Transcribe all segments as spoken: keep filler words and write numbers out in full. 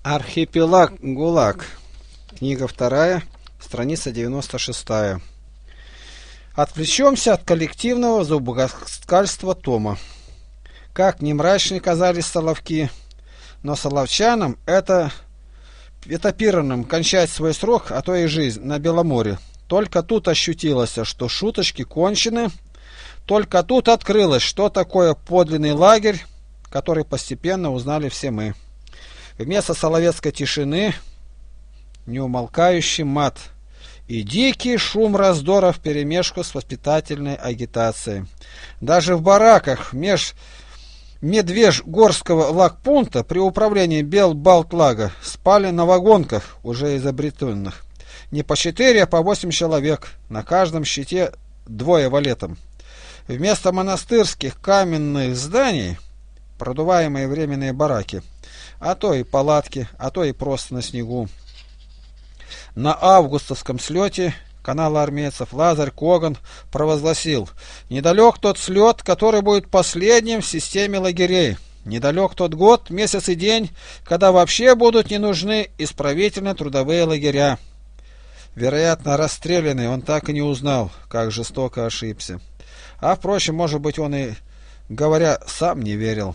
Архипелаг ГУЛАГ. Книга вторая, страница девяносто шестая. Отвлечемся от коллективного зубоскальства Тома. Как ни мрачны казались соловки, но соловчанам это этапированным кончать свой срок, а то и жизнь на Беломоре. Только тут ощутилось, что шуточки кончены, только тут открылось, что такое подлинный лагерь, который постепенно узнали все мы. Вместо соловецкой тишины неумолкающий мат и дикий шум раздора вперемешку с воспитательной агитацией. Даже в бараках меж Медвежгорского лагпункта при управлении Белбалтлага спали на вагонках, уже изобретенных. Не по четыре, а по восемь человек, на каждом щите двое валетом. Вместо монастырских каменных зданий продуваемые временные бараки, а то и палатки, а то и просто на снегу. На августовском слете канала армейцев Лазарь Коган провозгласил: недалек тот слет, который будет последним в системе лагерей. Недалек тот год, месяц и день, когда вообще будут не нужны исправительно-трудовые лагеря. Вероятно, расстрелянный он так и не узнал, как жестоко ошибся. А, впрочем, может быть, он и, говоря, сам не верил.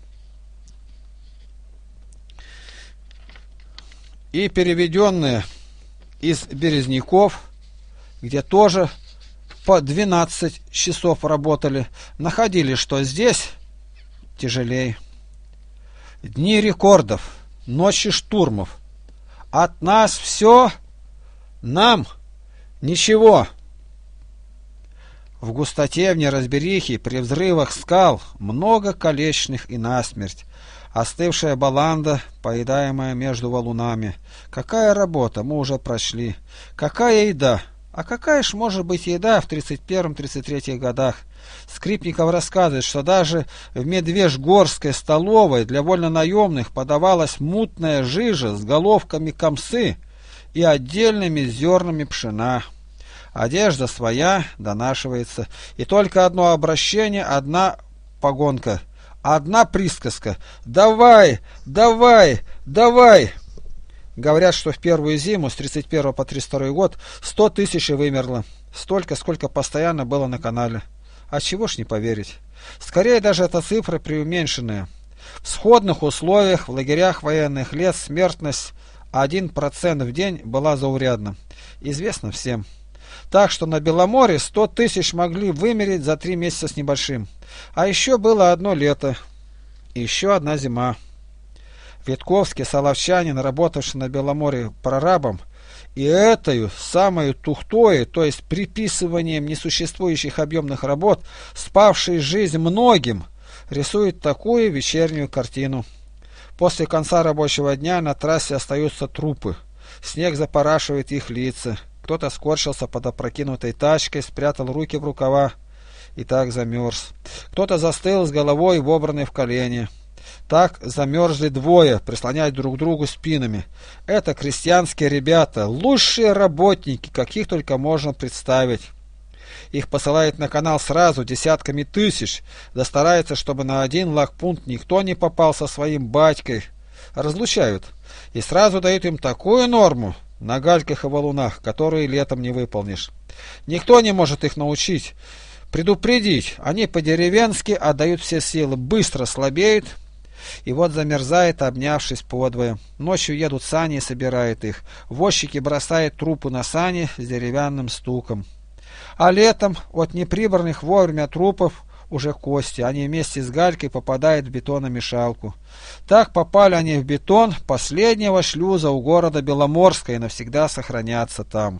И переведенные из Березняков, где тоже по двенадцать часов работали, находили, что здесь тяжелей. Дни рекордов, ночи штурмов. От нас все, нам ничего. В густоте, в неразберихе, при взрывах скал много колечных и насмерть. Остывшая баланда, поедаемая между валунами. Какая работа, мы уже прошли. Какая еда? А какая ж может быть еда в тридцать первом — тридцать третьих годах? Скрипников рассказывает, что даже в Медвежгорской столовой для вольнонаемных подавалась мутная жижа с головками камсы и отдельными зернами пшена. Одежда своя донашивается, и только одно обращение, одна погонка. Одна присказка: «Давай, давай, давай!» Говорят, что в первую зиму с тридцать первого по тридцать второй год сто тысяч вымерло. Столько, сколько постоянно было на канале. А чего ж не поверить? Скорее, даже эта цифра преуменьшенная. В сходных условиях в лагерях военных лет смертность один процент в день была заурядна. Известно всем. Так что на Беломоре сто тысяч могли вымереть за три месяца с небольшим. А еще было одно лето, и еще одна зима. Витковский, соловчанин, работавший на Беломоре прорабом, и этою самую тухтою, то есть приписыванием несуществующих объемных работ, спавшей жизнь многим, рисует такую вечернюю картину. После конца рабочего дня на трассе остаются трупы. Снег запорашивает их лица. Кто-то скорчился под опрокинутой тачкой, спрятал руки в рукава и так замерз. Кто-то застыл с головой, вобранной в колени. Так замерзли двое, прислоняясь друг к другу спинами. Это крестьянские ребята, лучшие работники, каких только можно представить. Их посылают на канал сразу десятками тысяч, да стараются, чтобы на один лагпункт никто не попал со своим батькой. Разлучают и сразу дают им такую норму на гальках и валунах, которые летом не выполнишь. Никто не может их научить, предупредить. Они по-деревенски отдают все силы, быстро слабеют, и вот замерзает, обнявшись подвое. Ночью едут сани и собирают их. Возчики бросают трупы на сани с деревянным стуком. А летом от неприбранных вовремя трупов уже кости. Они вместе с галькой попадают в бетономешалку. Так попали они в бетон последнего шлюза у города Беломорска и навсегда сохранятся там.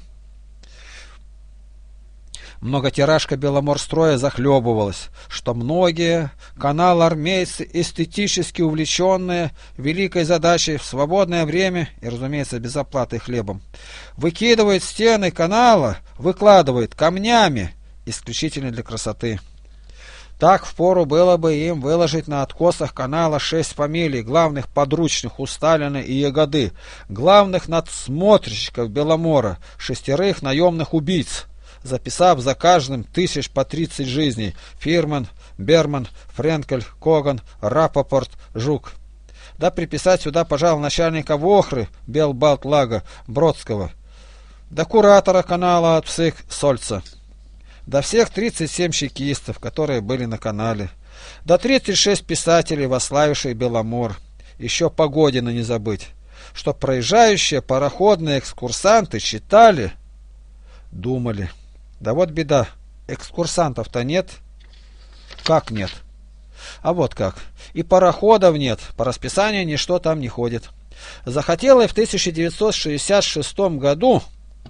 Многотиражка Беломорстроя захлебывалась, что многие канал-армейцы, эстетически увлеченные великой задачей в свободное время и, разумеется, без оплаты хлебом, выкидывают стены канала, выкладывают камнями исключительно для красоты. Так впору было бы им выложить на откосах канала шесть фамилий главных подручных у Сталина и Ягоды, главных надсмотрщиков Беломора, шестерых наемных убийц, записав за каждым тысяч по тридцать жизней: Фирман, Берман, Френкель, Коган, Рапопорт, Жук. да приписать сюда, пожалуй, начальника Вохры Белбалтлага Бродского, да куратора канала от Псых Сольца, да всех тридцать семь чекистов, которые были на канале, да тридцать шесть писателей, восславивших Беломор, еще Погодина не забыть, что проезжающие пароходные экскурсанты читали, думали. Да вот беда, экскурсантов-то нет. Как нет? А вот как. И пароходов нет, по расписанию ничто там не ходит. Захотела и в тысяча девятьсот шестьдесят шестом году,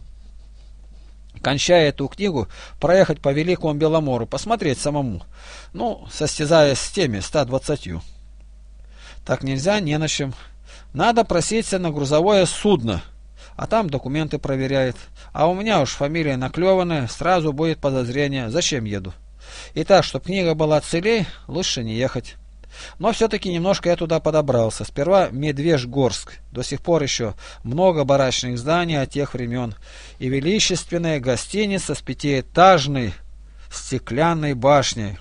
кончая эту книгу, проехать по Великому Беломору, посмотреть самому, ну, состязаясь с теми ста двадцатью. Так нельзя, не на чем. Надо проситься на грузовое судно, а там документы проверяет. А у меня уж фамилия наклеванная, сразу будет подозрение, зачем еду. И так, чтобы книга была целей, лучше не ехать. Но все-таки немножко я туда подобрался. Сперва Медвежьгорск. До сих пор еще много барачных зданий от тех времен. И величественная гостиница с пятиэтажной стеклянной башней.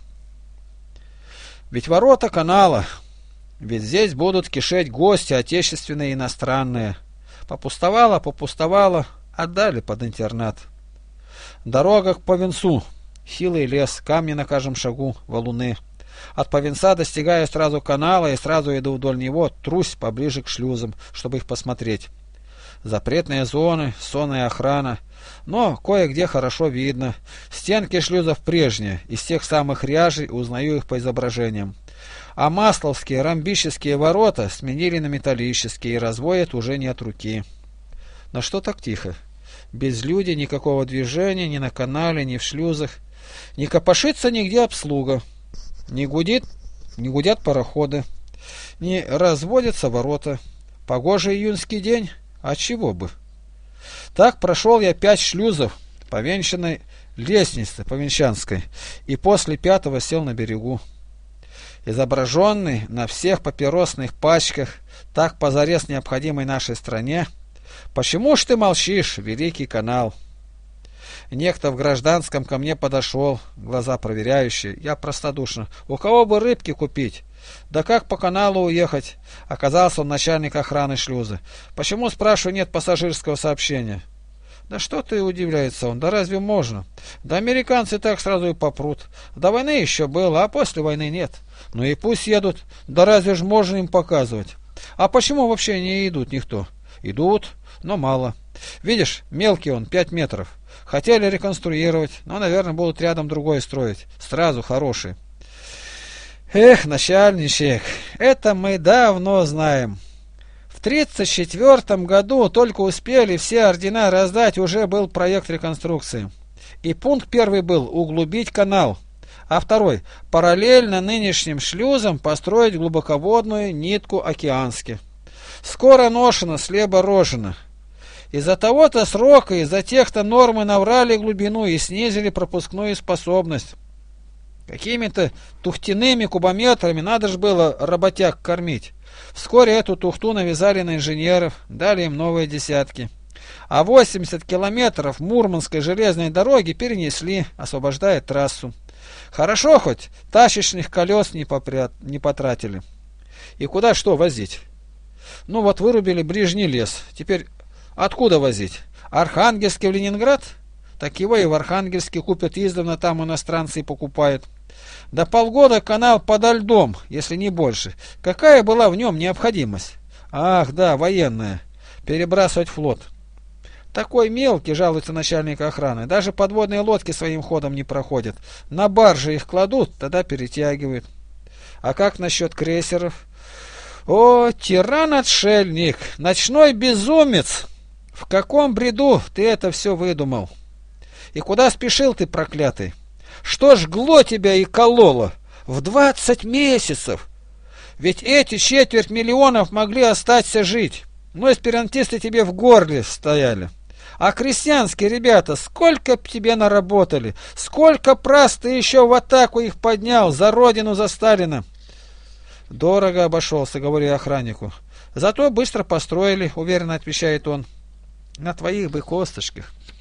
Ведь ворота канала. Ведь здесь будут кишеть гости, отечественные и иностранные. Попустовало, попустовало, отдали под интернат. Дорога к Повенцу. Хилый лес, камни на каждом шагу, валуны. От Повенца достигаю сразу канала и сразу иду вдоль него, трусь поближе к шлюзам, чтобы их посмотреть. Запретные зоны, сонная охрана. Но кое-где хорошо видно. Стенки шлюзов прежние, из тех самых ряжей, узнаю их по изображениям. А масловские ромбические ворота сменили на металлические и разводят уже не от руки. Но что так тихо? Без людей, никакого движения ни на канале, ни в шлюзах. Не копошится нигде обслуга. Не гудит, не гудят пароходы. Не разводятся ворота. Погожий июньский день? А чего бы? Так прошел я пять шлюзов по венчанной лестнице Повенчанской и после пятого сел на берегу. Изображенный на всех папиросных пачках, так позарез необходимой нашей стране. Почему ж ты молчишь, Великий канал? Некто в гражданском ко мне подошел, глаза проверяющие. Я простодушно. У кого бы рыбки купить? Да как по каналу уехать? Оказался он начальник охраны шлюза. Почему, спрашиваю, нет пассажирского сообщения? Да что ты, удивляется он, да разве можно? Да американцы так сразу и попрут. До войны еще было, а после войны нет. Ну и пусть едут, да разве ж можно им показывать? А почему вообще не идут никто? Идут, но мало. Видишь, мелкий он, пять метров. Хотели реконструировать, но, наверное, будут рядом другой строить. Сразу хороший. Эх, начальничек, это мы давно знаем. В тридцать четвёртом году только успели все ордена раздать, уже был проект реконструкции. И пункт первый был углубить канал, а второй параллельно нынешним шлюзам построить глубоководную нитку океански. Скоро ношено, слепо рожено. Из-за того-то срока, из-за тех-то нормы наврали глубину и снизили пропускную способность. Какими-то тухтяными кубометрами надо же было работяг кормить. Вскоре эту тухту навязали на инженеров, дали им новые десятки. А восемьдесят километров Мурманской железной дороги перенесли, освобождая трассу. Хорошо хоть тачечных колес не, попрят... не потратили. И куда что возить? Ну вот вырубили ближний лес. Теперь откуда возить? Архангельский в Ленинград? Так его и в Архангельске купят издавна, там иностранцы и покупают. Да полгода канал подо льдом, если не больше. Какая была в нем необходимость? Ах, да, военная. Перебрасывать флот. Такой мелкий, жалуется начальник охраны. Даже подводные лодки своим ходом не проходят. На баржи их кладут, тогда перетягивают. А как насчет крейсеров? О, тиран-отшельник, ночной безумец! В каком бреду ты это все выдумал? И куда спешил ты, проклятый? Что жгло тебя и кололо? В двадцать месяцев! Ведь эти четверть миллионов могли остаться жить. Но эсперантисты тебе в горле стояли. А крестьянские ребята, сколько б тебе наработали? Сколько прас ты еще в атаку их поднял за родину, за Сталина? Дорого обошелся, говорю я охраннику. Зато быстро построили, уверенно отвечает он. На твоих бы косточках.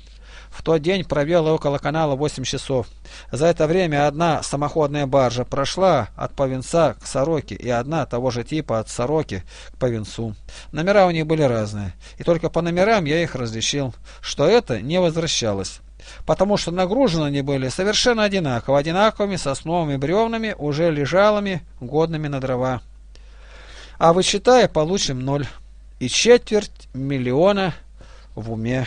В тот день провел я около канала восемь часов. За это время одна самоходная баржа прошла от Повинца к Сороке и одна того же типа от Сороки к Повинцу. Номера у них были разные, и только по номерам я их различил, что это не возвращалось, потому что нагружены они были совершенно одинаково, одинаковыми сосновыми бревнами, уже лежалыми, годными на дрова. А вычитая, получим ноль и четверть миллиона в уме.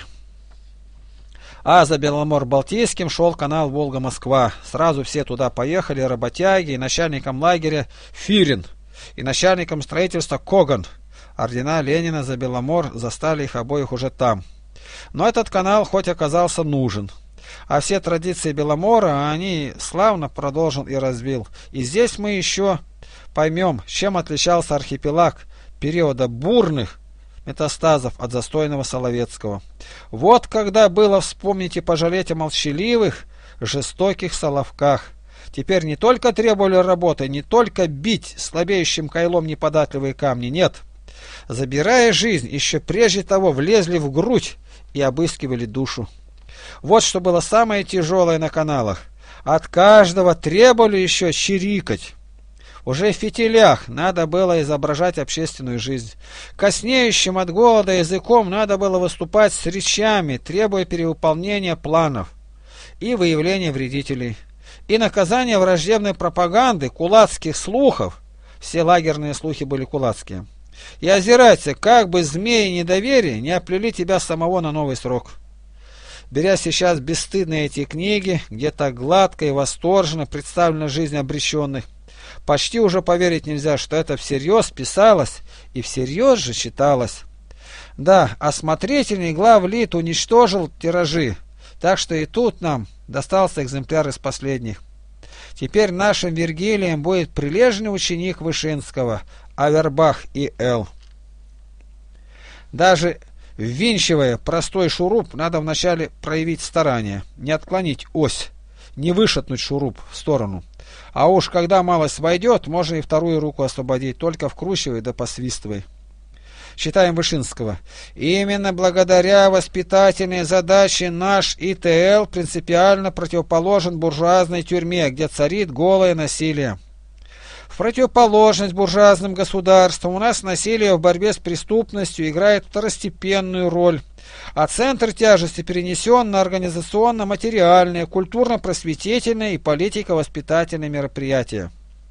А за Беломор-Балтийским шел канал Волга-Москва. Сразу все туда поехали, работяги, и начальником лагеря Фирин, и начальником строительства Коган. Ордена Ленина за Беломор застали их обоих уже там. Но этот канал хоть оказался нужен, а все традиции Беломора они славно продолжил и развил. И здесь мы еще поймем, чем отличался архипелаг периода бурных метастазов от застойного Соловецкого. Вот когда было вспомнить и пожалеть о молчаливых, жестоких Соловках. Теперь не только требовали работы, не только бить слабеющим кайлом неподатливые камни, нет. Забирая жизнь, еще прежде того влезли в грудь и обыскивали душу. Вот что было самое тяжелое на каналах. От каждого требовали еще чирикать. Уже в фитилях надо было изображать общественную жизнь. Коснеющим от голода языком надо было выступать с речами, требуя перевыполнения планов и выявления вредителей, и наказания враждебной пропаганды, кулацких слухов. Все лагерные слухи были кулацкие. И озирайся, как бы змеи недоверия не оплели тебя самого на новый срок. Беря сейчас бесстыдные эти книги, где так гладко и восторженно представлена жизнь обреченных, почти уже поверить нельзя, что это всерьез писалось и всерьез же читалось. Да, осмотрительный главлит уничтожил тиражи, так что и тут нам достался экземпляр из последних. Теперь нашим Вергилием будет прилежный ученик Вышинского, Авербах и Л. Даже ввинчивая простой шуруп, надо вначале проявить старание, не отклонить ось, не вышатнуть шуруп в сторону. А уж когда малость войдет, можно и вторую руку освободить, только вкручивай да посвистывай. Читаем Вышинского. Именно благодаря воспитательной задаче наш И Т Л принципиально противоположен буржуазной тюрьме, где царит голое насилие. В противоположность буржуазным государствам у нас насилие в борьбе с преступностью играет второстепенную роль, а центр тяжести перенесен на организационно-материальные, культурно-просветительные и политико-воспитательные мероприятия.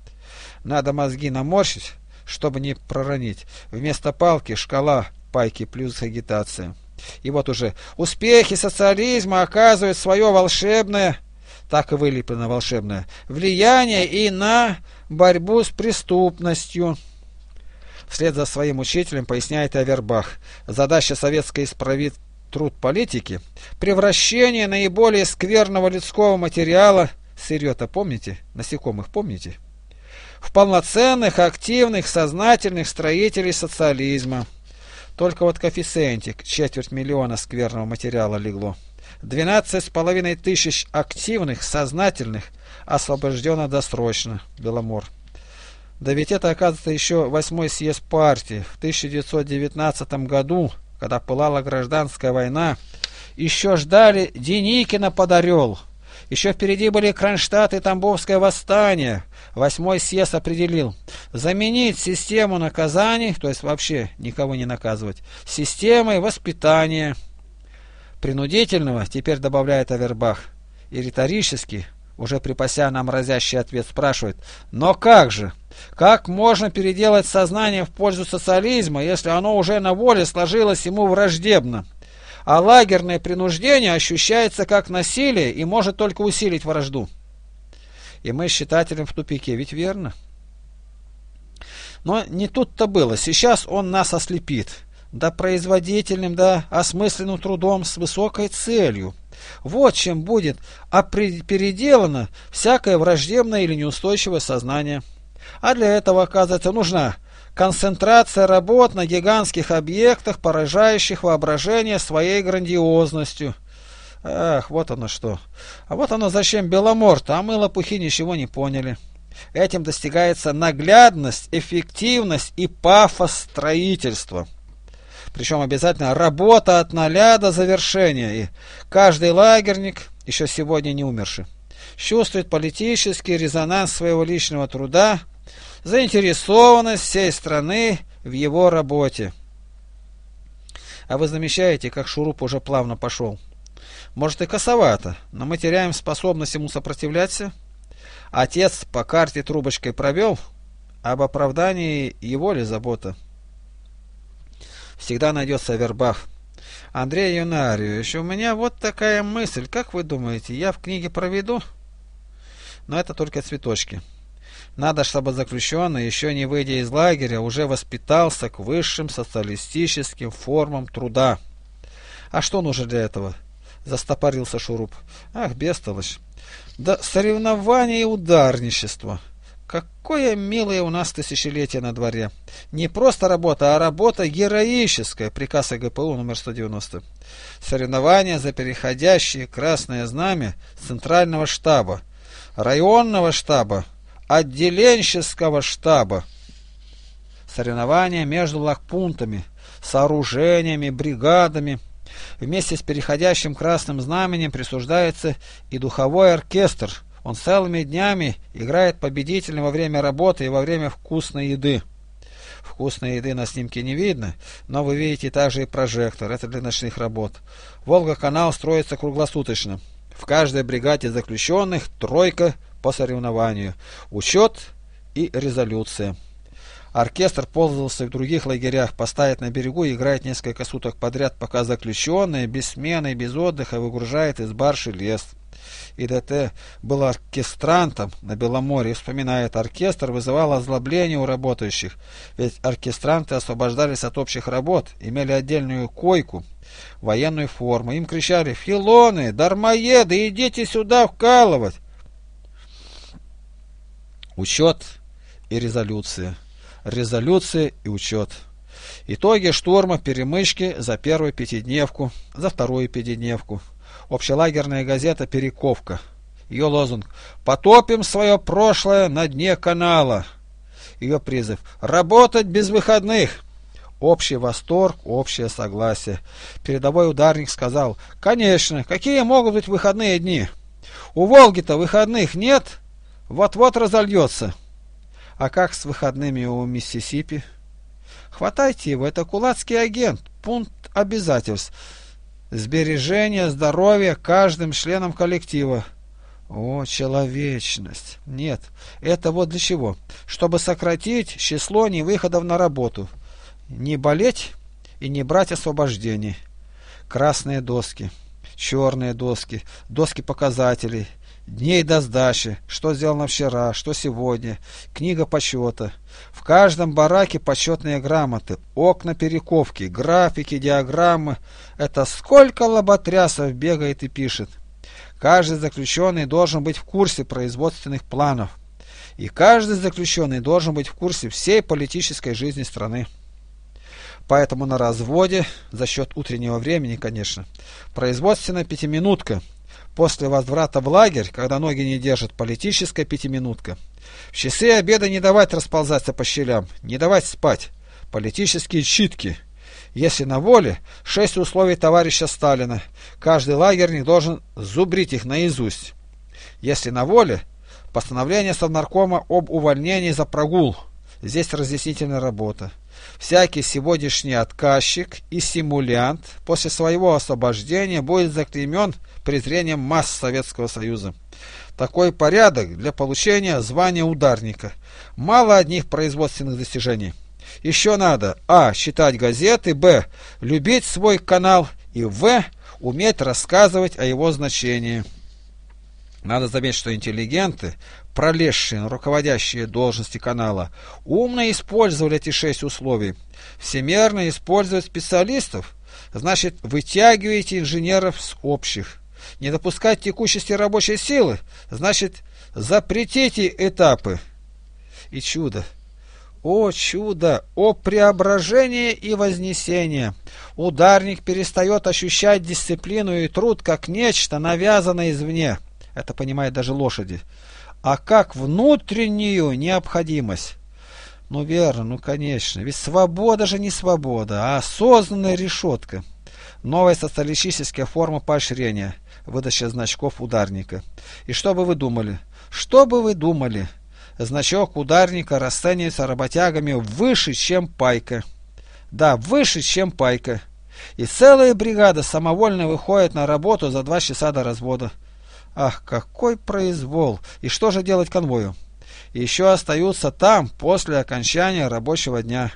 Надо мозги наморщить, чтобы не проронить. Вместо палки шкала пайки плюс агитация. И вот уже успехи социализма оказывают свое волшебное, так и вылеплено волшебное, влияние и на борьбу с преступностью. Вслед за своим учителем поясняет Авербах. Задача советской исправить труд политики – превращение наиболее скверного людского материала, сырье-то помните, насекомых помните, в полноценных, активных, сознательных строителей социализма. Только вот коэффициентик четверть миллиона скверного материала легло. двенадцать с половиной тысяч активных, сознательных освобождено досрочно. Беломор. Да ведь это, оказывается, еще восьмой съезд партии в тысяча девятьсот девятнадцатом году, когда пылала гражданская война, еще ждали Деникина под Орел. Еще впереди были Кронштадт и Тамбовское восстание. Восьмой съезд определил заменить систему наказаний, то есть вообще никого не наказывать, системой воспитания. Принудительного, теперь добавляет Авербах, и риторически, уже припася нам разящий ответ, спрашивает: но как же? Как можно переделать сознание в пользу социализма, если оно уже на воле сложилось ему враждебно? А лагерное принуждение ощущается как насилие и может только усилить вражду. И мы с читателем в тупике, ведь верно? Но не тут-то было. Сейчас он нас ослепит. Да производительным, да осмысленным трудом с высокой целью. Вот чем будет переделано всякое враждебное или неустойчивое сознание. А для этого, оказывается, нужна концентрация работ на гигантских объектах, поражающих воображение своей грандиозностью. Ах, вот оно что. А вот оно зачем Беломор-то, а мы, лопухи, ничего не поняли. Этим достигается наглядность, эффективность и пафос строительства. Причем обязательно работа от ноля до завершения. И каждый лагерник, еще сегодня не умерший, чувствует политический резонанс своего личного труда, заинтересованность всей страны в его работе. А вы замечаете, как Шуруп уже плавно пошел? Может и косовато, но мы теряем способность ему сопротивляться. Отец по карте трубочкой провел, об оправдании его ли забота? Всегда найдется вербах. Андрей Юнариевич, у меня вот такая мысль. Как вы думаете, я в книге проведу? Но это только цветочки. Надо, чтобы заключенный, еще не выйдя из лагеря, уже воспитался к высшим социалистическим формам труда. А что нужно для этого? Застопорился Шуруп. Ах, бестолочь. Да соревнования и ударничество. Какое милое у нас тысячелетие на дворе. Не просто работа, а работа героическая. Приказ ЭГПУ номер сто девяносто. Соревнования за переходящее красное знамя Центрального штаба, районного штаба, отделенческого штаба. Соревнования между лагпунктами, сооружениями, бригадами. Вместе с переходящим красным знаменем присуждается и духовой оркестр. Он целыми днями играет победительно во время работы и во время вкусной еды. Вкусной еды на снимке не видно, но вы видите также и прожектор. Это для ночных работ. Волга-канал строится круглосуточно. В каждой бригаде заключенных тройка по соревнованию. Учет и резолюция. Оркестр пользовался в других лагерях, поставит на берегу и играет несколько суток подряд, пока заключенные без смены и без отдыха выгружает из баржи лес. И ДТ был оркестрантом на Беломорье, вспоминает, оркестр вызывал озлобление у работающих, ведь оркестранты освобождались от общих работ, имели отдельную койку, военную форму. Им кричали: «Филоны, дармоеды, идите сюда вкалывать!» Учет и резолюция. Резолюция и учет. Итоги штурма, перемычки за первую пятидневку, за вторую пятидневку. Общелагерная газета «Перековка». Ее лозунг: «Потопим свое прошлое на дне канала». Ее призыв: «Работать без выходных». Общий восторг, общее согласие. Передовой ударник сказал: «Конечно, какие могут быть выходные дни? У Волги-то выходных нет, вот-вот разольется». А как с выходными у Миссисипи? Хватайте его, это кулацкий агент, пункт обязательств. Сбережение здоровья каждым членом коллектива. О, человечность! Нет, это вот для чего? Чтобы сократить число невыходов на работу. Не болеть и не брать освобождений. Красные доски, черные доски, доски показателей, дней до сдачи, что сделано вчера, что сегодня, книга почета. В каждом бараке почетные грамоты, окна перековки, графики, диаграммы. Это сколько лоботрясов бегает и пишет. Каждый заключенный должен быть в курсе производственных планов. И каждый заключенный должен быть в курсе всей политической жизни страны. Поэтому на разводе, за счет утреннего времени, конечно, производственная пятиминутка. После возврата в лагерь, когда ноги не держат, политическая пятиминутка. В часы обеда не давать расползаться по щелям, не давать спать. Политические читки. Если на воле, шесть условий товарища Сталина. Каждый лагерник должен зубрить их наизусть. Если на воле, постановление Совнаркома об увольнении за прогул. Здесь разъяснительная работа. Всякий сегодняшний отказчик и симулянт после своего освобождения будет заклеймен презрением масс Советского Союза. Такой порядок для получения звания ударника. Мало одних производственных достижений. Еще надо: а. читать газеты, б. любить свой канал и в. уметь рассказывать о его значении. Надо заметить, что интеллигенты, пролезшие на руководящие должности канала, умно использовали эти шесть условий. Всемерно использовать специалистов значит вытягиваете инженеров с общих. Не допускать текучести рабочей силы значит запретите этапы. И чудо. О чудо! О преображение и вознесение! Ударник перестает ощущать дисциплину и труд как нечто, навязанное извне. Это понимают даже лошади. А как внутреннюю необходимость. Ну верно, ну конечно. Ведь свобода же не свобода, а осознанная решетка. Новая социалистическая форма поощрения, выдача значков ударника. И что бы вы думали? Что бы вы думали? Значок ударника расценивается работягами выше, чем пайка. Да, выше, чем пайка. И целая бригада самовольно выходит на работу за два часа до развода. Ах, какой произвол! И что же делать конвою? Еще остаются там после окончания рабочего дня.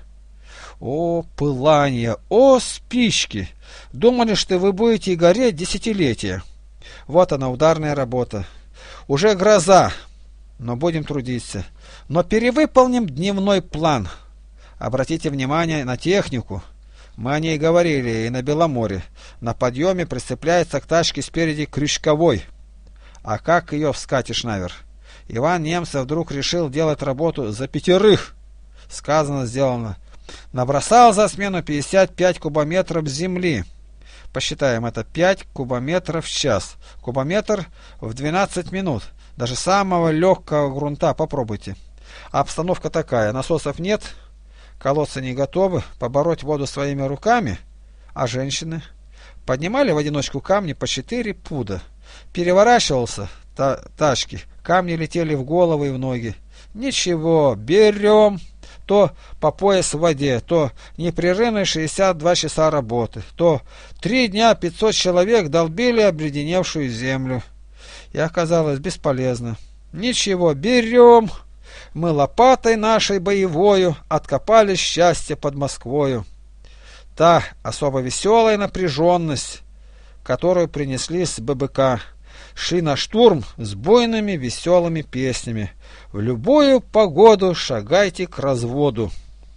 О, пылание! О, спички! Думали, что вы будете гореть десятилетия. Вот она, ударная работа. Уже гроза, но будем трудиться. Но перевыполним дневной план. Обратите внимание на технику. Мы о ней говорили и на Беломоре. На подъеме прицепляется к тачке спереди крючковой. А как ее вскатишь наверх? Иван Немцев вдруг решил делать работу за пятерых. Сказано, сделано. Набросал за смену пятьдесят пять кубометров земли. Посчитаем, это пять кубометров в час. Кубометр в двенадцать минут. Даже самого легкого грунта попробуйте. А обстановка такая. Насосов нет, колодцы не готовы, побороть воду своими руками. А женщины? Поднимали в одиночку камни по четыре пуда. Переворачивался та тачки. Камни летели в головы и в ноги. Ничего, берем. То по пояс в воде, то непрерывные шестьдесят два часа работы, то три дня пятьсот человек долбили обледеневшую землю. И оказалось бесполезно. Ничего, берем. Мы лопатой нашей боевою откопали счастье под Москвою. Та особо веселая напряженность, которую принесли с ББК. Шли на штурм с буйными веселыми песнями. В любую погоду шагайте к разводу.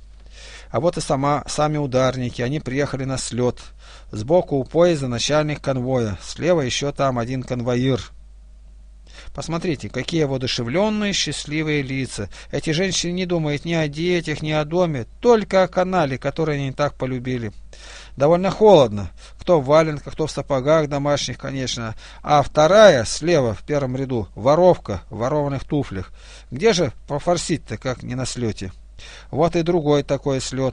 А вот и сама, сами ударники. Они приехали на слет. Сбоку у поезда начальник конвоя. Слева еще там один конвоир. Посмотрите, какие воодушевленные, счастливые лица. Эти женщины не думают ни о детях, ни о доме, только о канале, который они так полюбили. Довольно холодно. Кто в валенках, кто в сапогах домашних, конечно. А вторая, слева, в первом ряду, воровка в ворованных туфлях. Где же пофорсить-то, как не на слете? Вот и другой такой слет.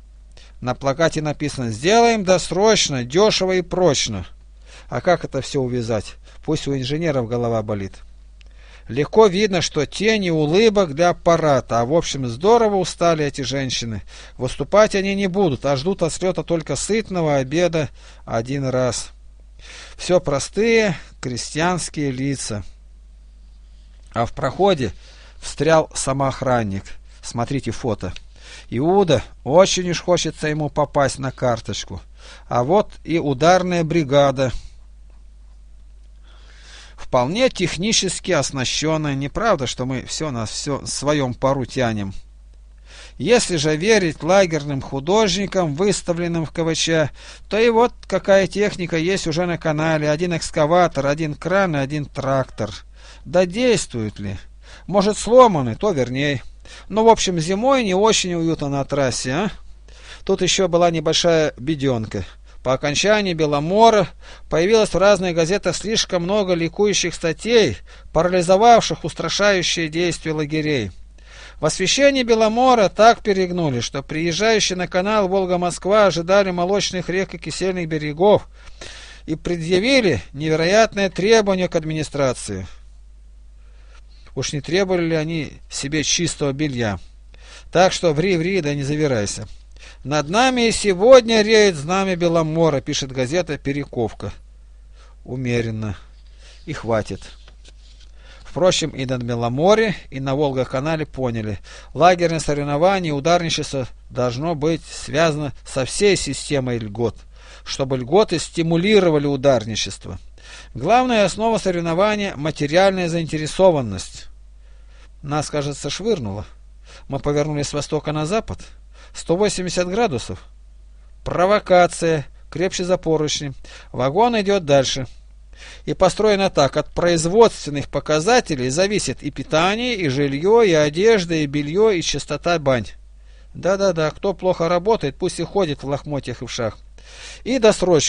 На плакате написано «Сделаем досрочно, дешево и прочно». А как это все увязать? Пусть у инженеров голова болит. Легко видно, что тени улыбок для аппарата, а в общем здорово устали эти женщины. Выступать они не будут, а ждут от слета только сытного обеда один раз. Все простые крестьянские лица. А в проходе встрял самоохранник. Смотрите фото. Иуда, очень уж хочется ему попасть на карточку. А вот и ударная бригада. Вполне технически оснащенная. Неправда, что мы все на все в своем пару тянем. Если же верить лагерным художникам, выставленным в КВЧ, то и вот какая техника есть уже на канале. Один экскаватор, один кран и один трактор. Да действуют ли? Может, сломаны, то верней. Но, в общем, зимой не очень уютно на трассе, а? Тут еще была небольшая беденка. По окончании Беломора появилось в разных газетах слишком много ликующих статей, парализовавших устрашающие действия лагерей. В освещении Беломора так перегнули, что приезжающие на канал Волга-Москва ожидали молочных рек и кисельных берегов и предъявили невероятные требования к администрации. Уж не требовали ли они себе чистого белья? Так что ври-ври, да не завирайся. Над нами и сегодня реет знамя Беломора, пишет газета «Перековка». Умеренно. И хватит. Впрочем, и на Беломоре, и на Волга-канале поняли. Лагерное соревнование и ударничество должно быть связано со всей системой льгот, чтобы льготы стимулировали ударничество. Главная основа соревнования – материальная заинтересованность. Нас, кажется, швырнуло. Мы повернулись с востока на запад. сто восемьдесят градусов. Провокация. Крепче за поручни. Вагон идет дальше. И построено так. От производственных показателей зависит и питание, и жилье, и одежда, и белье, и чистота бань. Да-да-да, кто плохо работает, пусть и ходит в лохмотьях и в шах. И досрочка.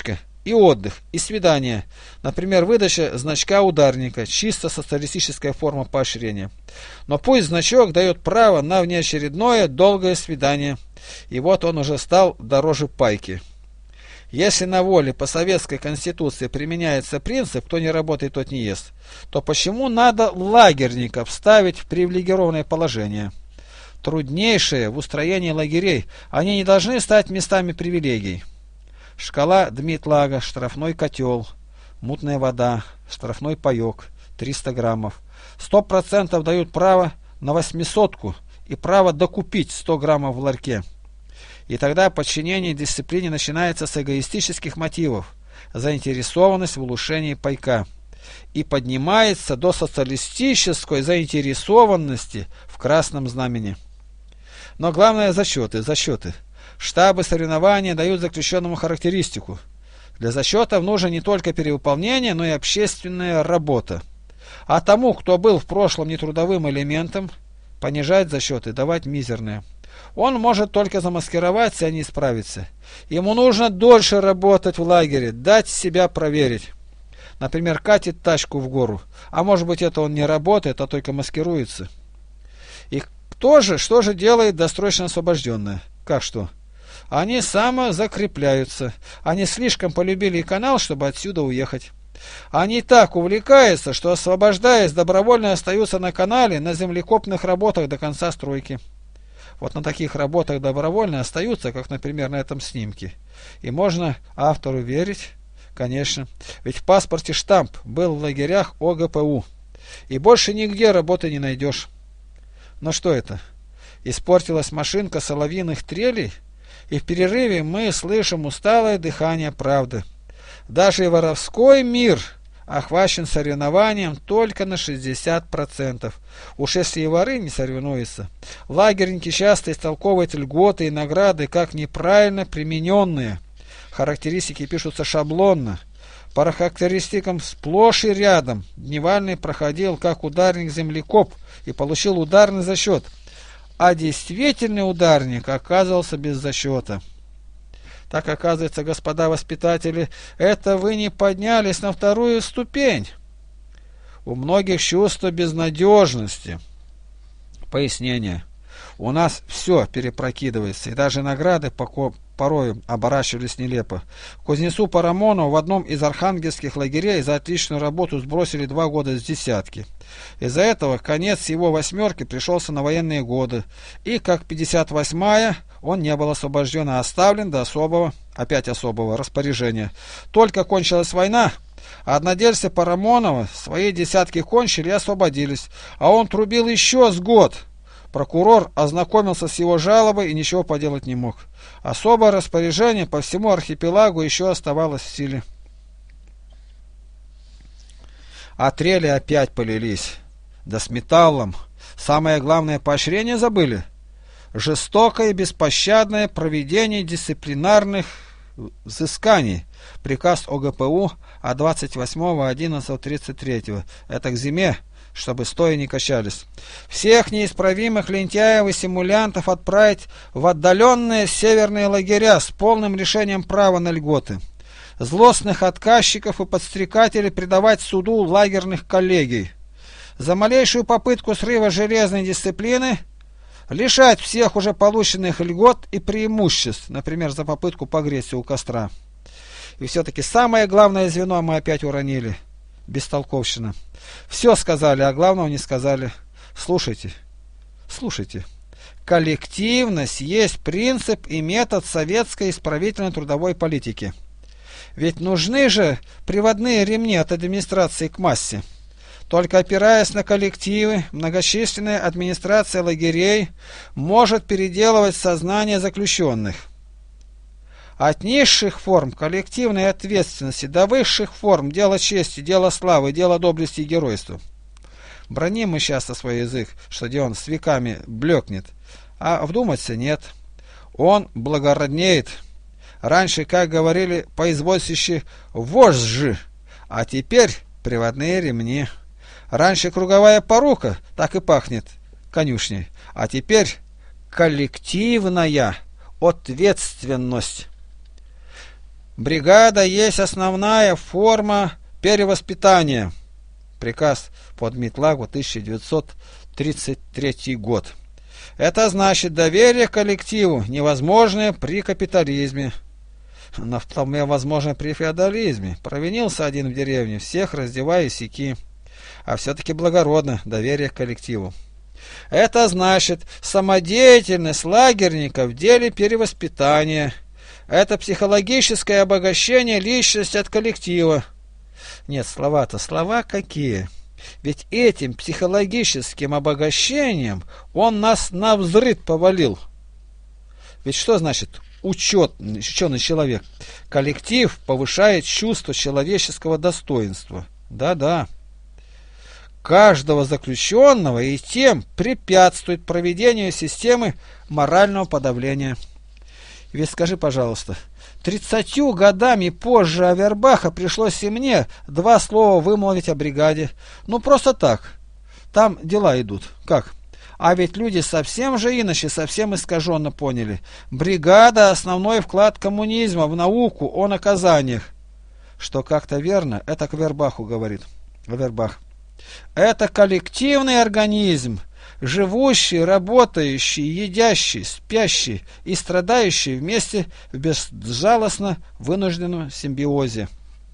и отдых, и свидания. Например, выдача значка ударника, чисто социалистическая форма поощрения. Но пусть значок дает право на внеочередное долгое свидание. И вот он уже стал дороже пайки. Если на воле по советской конституции применяется принцип «кто не работает, тот не ест», то почему надо лагерников ставить в привилегированное положение? Труднейшие в устроении лагерей, они не должны стать местами привилегий. Шкала Дмитлага, штрафной котел, мутная вода, штрафной паек, триста граммов. сто процентов дают право на восьмисотку и право докупить сто граммов в ларьке. И тогда подчинение дисциплине начинается с эгоистических мотивов, заинтересованность в улучшении пайка, и поднимается до социалистической заинтересованности в красном знамени. Но главное зачеты, зачеты. Штабы соревнования дают заключенному характеристику. Для зачетов нужно не только перевыполнение, но и общественная работа. А тому, кто был в прошлом нетрудовым элементом, понижать зачеты, давать мизерные. Он может только замаскироваться, а не справиться. Ему нужно дольше работать в лагере, дать себя проверить. Например, катит тачку в гору, а может быть это он не работает, а только маскируется. И кто же, что же делает досрочно освобожденные? Как что? Они самозакрепляются. Они слишком полюбили канал, чтобы отсюда уехать. Они так увлекаются, что, освобождаясь, добровольно остаются на канале на землекопных работах до конца стройки. Вот на таких работах добровольно остаются, как, например, на этом снимке. И можно автору верить, конечно. Ведь в паспорте штамп был в лагерях О Г П У. И больше нигде работы не найдешь. Но что это? Испортилась машинка соловьиных трелей? И в перерыве мы слышим усталое дыхание правды. Даже и воровской мир охвачен соревнованием только на шестьдесят процентов. Уж если и воры не соревнуются. Лагерники часто истолковывают льготы и награды как неправильно примененные. Характеристики пишутся шаблонно. По характеристикам сплошь и рядом Дневальный проходил как ударник-землекоп и получил ударный зачет, а действительный ударник оказывался без зачета. Так, оказывается, господа воспитатели, это вы не поднялись на вторую ступень. У многих чувство безнадежности. Пояснение. У нас все перепрокидывается, и даже награды по порою оборачивались нелепо. Кузнецу Парамонову в одном из архангельских лагерей за отличную работу сбросили два года с десятки. Из-за этого конец его восьмерки пришелся на военные годы, и как пятьдесят восьмая он не был освобожден, а оставлен до особого, опять особого распоряжения. Только кончилась война, а однодельцы Парамонова свои десятки кончили и освободились, а он трубил еще с год. Прокурор ознакомился с его жалобой и ничего поделать не мог. Особое распоряжение по всему архипелагу еще оставалось в силе. А трели опять полились. Да с металлом. Самое главное поощрение забыли. Жестокое и беспощадное проведение дисциплинарных взысканий. Приказ О Г П У от двадцать восьмого одиннадцатого тридцать третьего. Это к зиме, чтобы стоя не качались. Всех неисправимых лентяев и симулянтов отправить в отдаленные северные лагеря с полным лишением права на льготы. Злостных отказчиков и подстрекателей предавать суду лагерных коллегий. За малейшую попытку срыва железной дисциплины лишать всех уже полученных льгот и преимуществ, например, за попытку погреться у костра. И все-таки самое главное звено мы опять уронили. Бестолковщина. Все сказали, а главного не сказали. Слушайте, слушайте. Коллективность есть принцип и метод советской исправительной трудовой политики. Ведь нужны же приводные ремни от администрации к массе. Только опираясь на коллективы, многочисленная администрация лагерей может переделывать сознание заключенных. От низших форм коллективной ответственности до высших форм дела чести, дела славы, дела доблести и геройства. Браним мы часто свой язык, что где он с веками блекнет, а вдуматься нет. Он благороднеет. Раньше, как говорили поизвольщики, вожжи, а теперь приводные ремни. Раньше круговая порука, так и пахнет конюшней, а теперь коллективная ответственность. Бригада есть основная форма перевоспитания. Приказ по Дмитлагу, тысяча девятьсот тридцать третий год. Это значит доверие к коллективу, невозможное при капитализме. Но вполне возможно при феодализме. Провинился один в деревне, всех раздевая и сяки. А все-таки благородно доверие к коллективу. Это значит самодеятельность лагерника в деле перевоспитания. Это психологическое обогащение личности от коллектива. Нет, слова-то слова какие? Ведь этим психологическим обогащением он нас навзрыд повалил. Ведь что значит учет, ученый человек? Коллектив повышает чувство человеческого достоинства. Да-да. Каждого заключенного и тем препятствует проведению системы морального подавления. Ведь скажи, пожалуйста, тридцатью годами позже Авербаха пришлось и мне два слова вымолвить о бригаде. Ну, просто так. Там дела идут. Как? А ведь люди совсем же иначе, совсем искаженно поняли. Бригада – основной вклад коммунизма в науку о наказаниях. Что как-то верно, это к Авербаху говорит. Авербах. Это коллективный организм, живущий, работающий, едящий, спящий и страдающий вместе в безжалостно вынужденном симбиозе.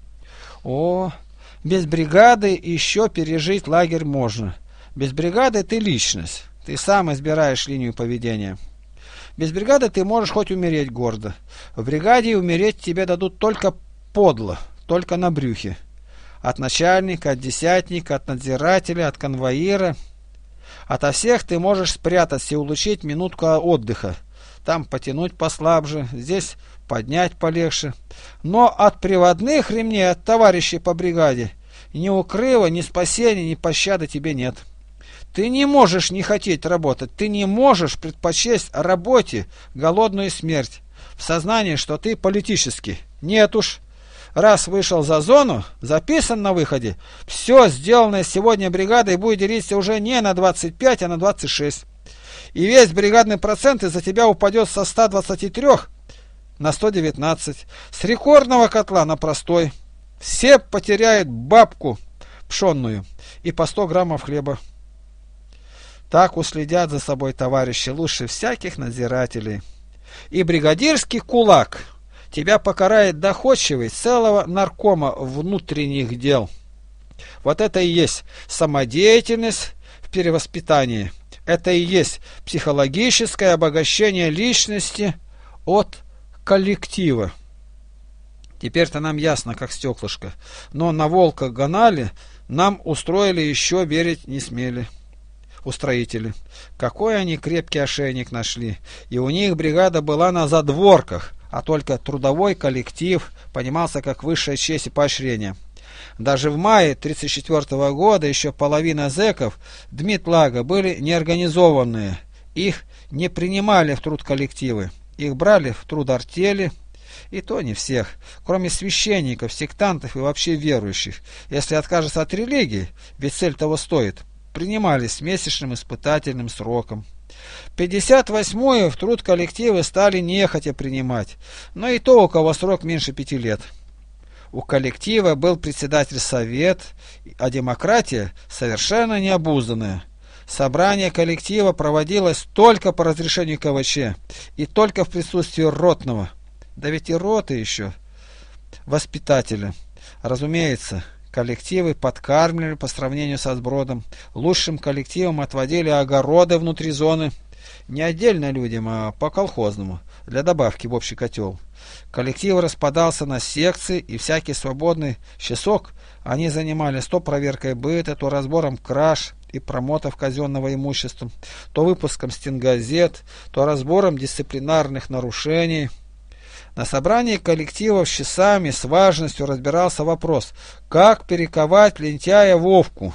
О, без бригады еще пережить лагерь можно. Без бригады ты личность, ты сам избираешь линию поведения. Без бригады ты можешь хоть умереть гордо. В бригаде умереть тебе дадут только подло, только на брюхе. От начальника, от десятника, от надзирателя, от конвоира. Ото всех ты можешь спрятаться и улучшить минутку отдыха. Там потянуть послабже, здесь поднять полегче. Но от приводных ремней, от товарищей по бригаде, ни укрыва, ни спасения, ни пощады тебе нет. Ты не можешь не хотеть работать, ты не можешь предпочесть работе голодную смерть в сознании, что ты политический. Нет уж. Раз вышел за зону, записан на выходе, все сделанное сегодня бригадой будет делиться уже не на двадцать пять, а на двадцать шесть. И весь бригадный процент из-за тебя упадет со ста двадцати трёх на сто девятнадцать. С рекордного котла на простой. Все потеряют бабку пшенную и по сто граммов хлеба. Так уследят за собой товарищи лучше всяких надзирателей. И бригадирский кулак тебя покарает доходчивый целого наркома внутренних дел. Вот это и есть самодеятельность в перевоспитании. Это и есть психологическое обогащение личности от коллектива. Теперь-то нам ясно, как стеклышко. Но на волка гнали, нам устроили еще верить не смели. Устроители. Какой они крепкий ошейник нашли. И у них бригада была на задворках. А только трудовой коллектив понимался как высшая честь и поощрение. Даже в мае тысяча девятьсот тридцать четвёртого года еще половина зэков Дмитлага были неорганизованные. Их не принимали в труд коллективы. Их брали в труд артели. И то не всех. Кроме священников, сектантов и вообще верующих. Если откажется от религии, ведь цель того стоит, принимались с месячным испытательным сроком. пятьдесят восьмую в труд коллективы стали нехотя принимать, но и то, у кого срок меньше пяти лет. У коллектива был председатель совет, а демократия совершенно необузданная. Собрание коллектива проводилось только по разрешению ка вэ че и только в присутствии ротного. Да ведь и роты еще воспитателя. Разумеется, коллективы подкармливали по сравнению со сбродом. Лучшим коллективам отводили огороды внутри зоны. Не отдельно людям, а по-колхозному, для добавки в общий котел. Коллектив распадался на секции, и всякий свободный часок они занимались то проверкой быта, то разбором краж и промотов казенного имущества, то выпуском стенгазет, то разбором дисциплинарных нарушений. На собрании коллективов с часами с важностью разбирался вопрос, как перековать лентяя Вовку,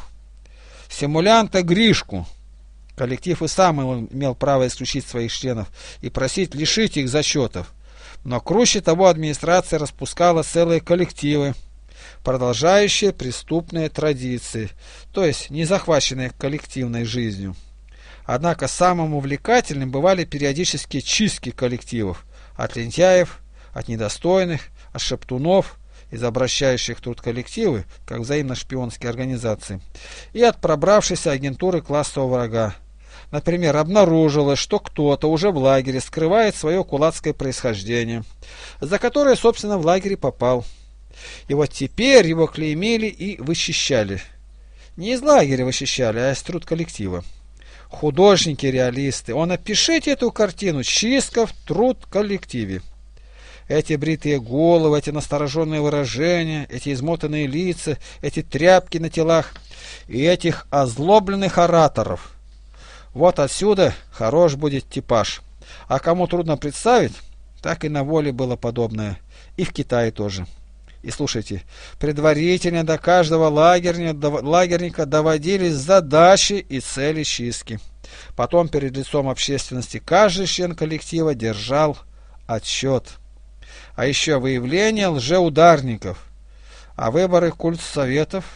симулянта Гришку. Коллектив и сам имел право исключить своих членов и просить лишить их зачетов. Но круче того, администрация распускала целые коллективы, продолжающие преступные традиции, то есть не захваченные коллективной жизнью. Однако самым увлекательным бывали периодические чистки коллективов от лентяев, от недостойных, от шептунов, из обращающих в труд коллективы, как взаимно-шпионские организации, и от пробравшейся агентуры классового врага. Например, обнаружилось, что кто-то уже в лагере скрывает свое кулацкое происхождение, за которое, собственно, в лагере попал. И вот теперь его клеймили и вычищали. Не из лагеря вычищали, а из труд коллектива. Художники-реалисты, о, напишите эту картину «Чистка в труд коллективе». Эти бритые головы, эти настороженные выражения, эти измотанные лица, эти тряпки на телах и этих озлобленных ораторов. Вот отсюда хорош будет типаж. А кому трудно представить, так и на воле было подобное. И в Китае тоже. И слушайте, предварительно до каждого лагерника, лагерника доводились задачи и цели чистки. Потом перед лицом общественности каждый член коллектива держал отчет. А еще выявление лжеударников, а выборы культсоветов,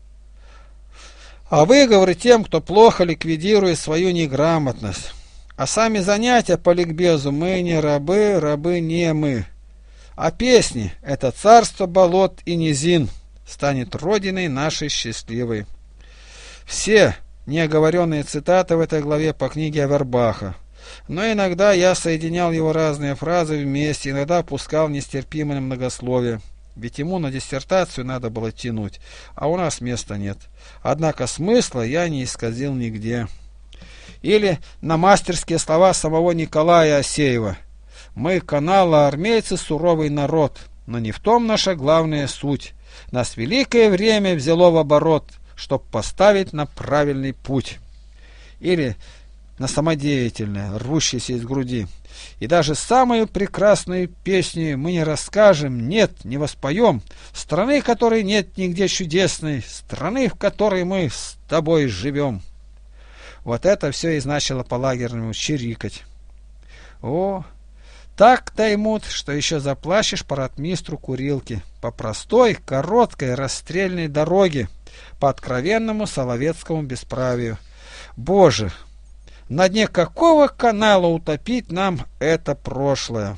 а выговоры тем, кто плохо ликвидирует свою неграмотность. А сами занятия по ликбезу «Мы не рабы, рабы не мы». А песни «Это царство болот и низин» станет родиной нашей счастливой. Все неоговоренные цитаты в этой главе по книге Авербаха. Но иногда я соединял его разные фразы вместе, иногда опускал нестерпимое многословие. Ведь ему на диссертацию надо было тянуть, а у нас места нет. Однако смысла я не исказил нигде. Или на мастерские слова самого Николая Осеева. «Мы, канало-армейцы, суровый народ, но не в том наша главная суть. Нас великое время взяло в оборот, чтоб поставить на правильный путь». Или на самодеятельное, рвущееся из груди. И даже самую прекрасную песню мы не расскажем, нет, не воспоем, страны, которой нет нигде чудесной, страны, в которой мы с тобой живем. Вот это все и значило по-лагерному чирикать. О, так таймут, что еще заплачешь по ротмистру курилки, по простой, короткой, расстрельной дороге, по откровенному соловецкому бесправию. Боже! На дне какого канала утопить нам это прошлое?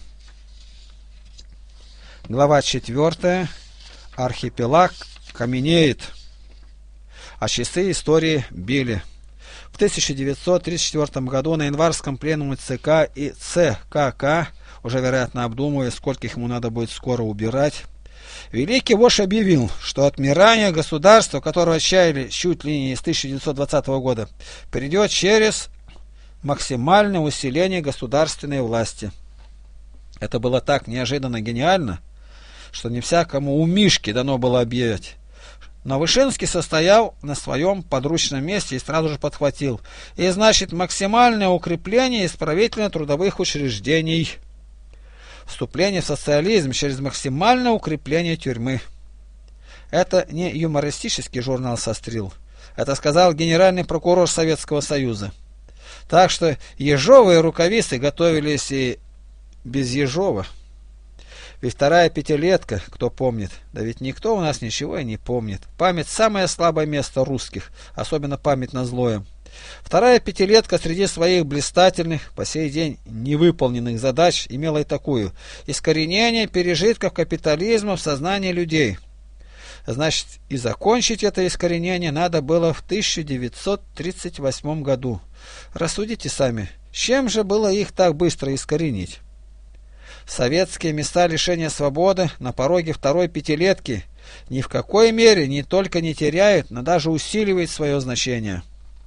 Глава четвертая. Архипелаг каменеет. А часы истории били. В тысяча девятьсот тридцать четвёртом году на январском пленуме ЦК и ЦКК, уже вероятно обдумывая, скольких ему надо будет скоро убирать, великий вождь объявил, что отмирание государства, которого отчаяли чуть ли не с тысяча девятьсот двадцатого года, перейдет через максимальное усиление государственной власти. Это было так неожиданно гениально, что не всякому умишке дано было объявить. Но Вышинский состоял на своем подручном месте и сразу же подхватил. И значит максимальное укрепление исправительно-трудовых учреждений. Вступление в социализм через максимальное укрепление тюрьмы. Это не юмористический журнал сострил. Это сказал генеральный прокурор Советского Союза. Так что ежовые рукавицы готовились и без Ежова. Ведь вторая пятилетка, кто помнит, да ведь никто у нас ничего и не помнит. Память самое слабое место русских, особенно память на злое. Вторая пятилетка среди своих блистательных, по сей день невыполненных задач имела и такую: искоренение пережитков капитализма в сознании людей. Значит, и закончить это искоренение надо было в тысяча девятьсот тридцать восьмом году. Рассудите сами, чем же было их так быстро искоренить? Советские места лишения свободы на пороге второй пятилетки ни в какой мере не только не теряют, но даже усиливают свое значение.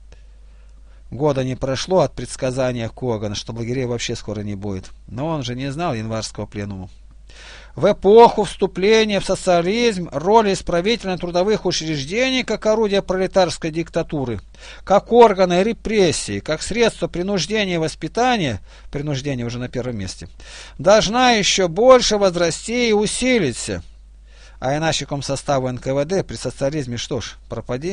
Года не прошло от предсказания Когана, что лагерей вообще скоро не будет. Но он же не знал январского пленума. В эпоху вступления в социализм роль исправительно-трудовых учреждений как орудия пролетарской диктатуры, как органы репрессии, как средство принуждения и воспитания, принуждение уже на первом месте, должна еще больше возрасти и усилиться. А иначе комсоставу эн ка вэ дэ при социализме что ж, пропади?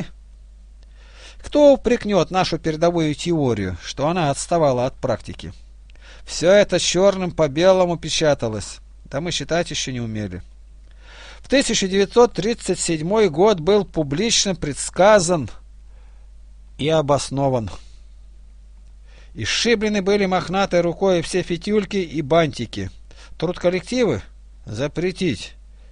Кто упрекнет нашу передовую теорию, что она отставала от практики? Все это черным по белому печаталось. Да мы считать еще не умели. В тысяча девятьсот тридцать седьмой год был публично предсказан и обоснован. И сшиблены были мохнатой рукой все фитюльки и бантики. Трудколлективы Запретить.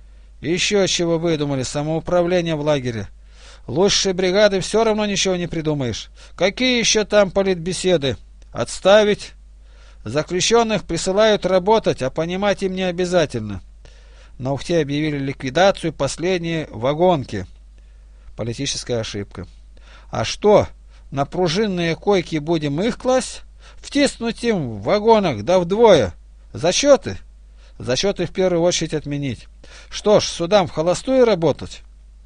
Еще чего выдумали, самоуправление в лагере. Лучшей бригады все равно ничего не придумаешь. Какие еще там политбеседы? Отставить. Заключенных присылают работать, а понимать им не обязательно. На Ухте объявили ликвидацию последней вагонки. Политическая ошибка. А что, на пружинные койки будем их класть? Втиснуть им в вагонах, да вдвое. Зачеты? Зачеты в первую очередь отменить. Что ж, судам в холостую работать?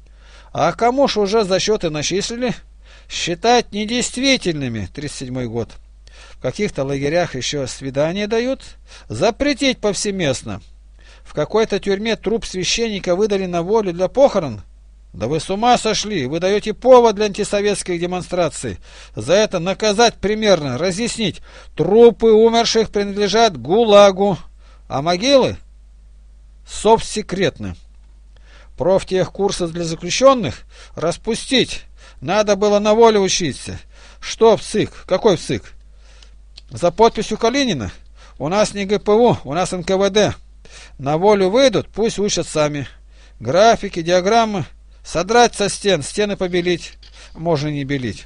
А кому ж уже зачеты начислили? Считать недействительными. тридцать седьмой год. В каких-то лагерях еще свидания дают. Запретить повсеместно. В какой-то тюрьме труп священника выдали на волю для похорон. Да вы с ума сошли! Вы даете повод для антисоветских демонстраций. За это наказать примерно, разъяснить. Трупы умерших принадлежат ГУЛАГу, а могилы совсекретны. Профтехкурсы для заключенных распустить. Надо было на воле учиться. Что в ЦИК? Какой в ЦИК? За подписью Калинина? У нас не ГПУ, у нас эн ка вэ дэ. На волю выйдут, пусть учат сами. Графики, диаграммы. Содрать со стен, стены побелить. Можно не белить.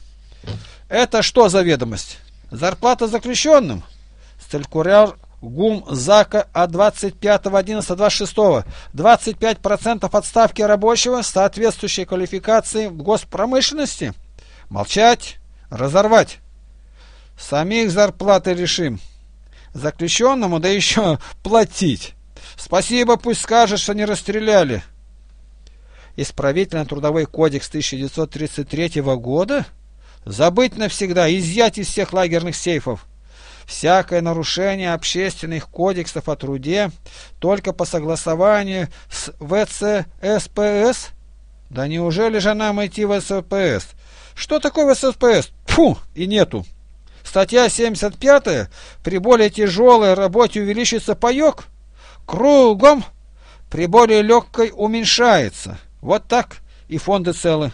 Это что за ведомость? Зарплата заключенным? Сталькуряр ГУМ ЗАКа от двадцать пятого одиннадцатого двадцать шестого. двадцать пять процентов отставки рабочего соответствующей квалификации в госпромышленности? Молчать, разорвать. Самих зарплаты решим. Заключенному, да еще платить. Спасибо, пусть скажет, что не расстреляли. Исправительно-трудовой кодекс тысяча девятьсот тридцать третьего года? Забыть навсегда, изъять из всех лагерных сейфов. Всякое нарушение общественных кодексов о труде только по согласованию с вэ цэ эс пэ эс? Да неужели же нам идти в эс эс пэ эс? Что такое вэ эс пэ эс? Фу, и нету. Статья семьдесят пятая. При более тяжелой работе увеличится паек? Кругом. При более легкой уменьшается. Вот так и фонды целы.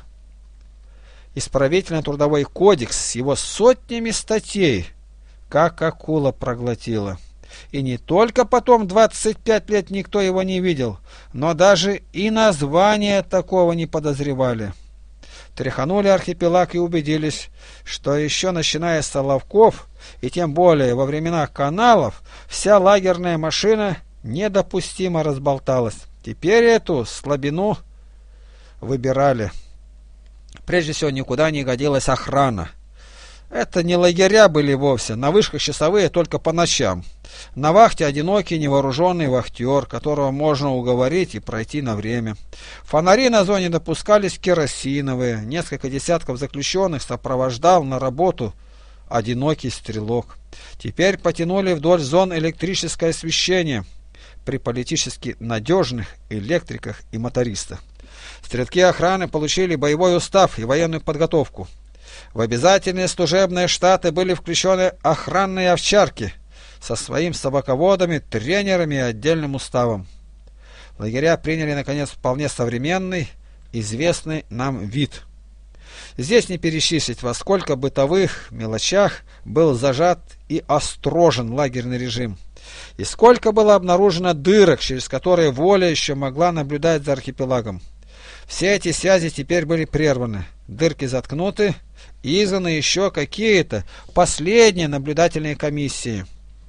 Исправительно-трудовой кодекс с его сотнями статей как акула проглотила. И не только потом двадцать пять лет никто его не видел, но даже и названия такого не подозревали. Тряханули архипелаг и убедились, что еще начиная с Соловков, и тем более во времена каналов, вся лагерная машина недопустимо разболталась. Теперь эту слабину выбирали. Прежде всего, никуда не годилась охрана. Это не лагеря были вовсе, на вышках часовые только по ночам. На вахте одинокий невооруженный вахтер, которого можно уговорить и пройти на время. Фонари на зоне допускались керосиновые, несколько десятков заключенных сопровождал на работу одинокий стрелок. Теперь потянули вдоль зон электрическое освещение при политически надежных электриках и мотористах. Стрелки охраны получили боевой устав и военную подготовку. В обязательные служебные штаты были включены охранные овчарки со своим собаководами, тренерами и отдельным уставом. Лагеря приняли, наконец, вполне современный, известный нам вид. Здесь не перечислить, во сколько бытовых мелочах был зажат и острожен лагерный режим, и сколько было обнаружено дырок, через которые воля еще могла наблюдать за архипелагом. Все эти связи теперь были прерваны, дырки заткнуты, и изданы еще какие-то последние наблюдательные комиссии.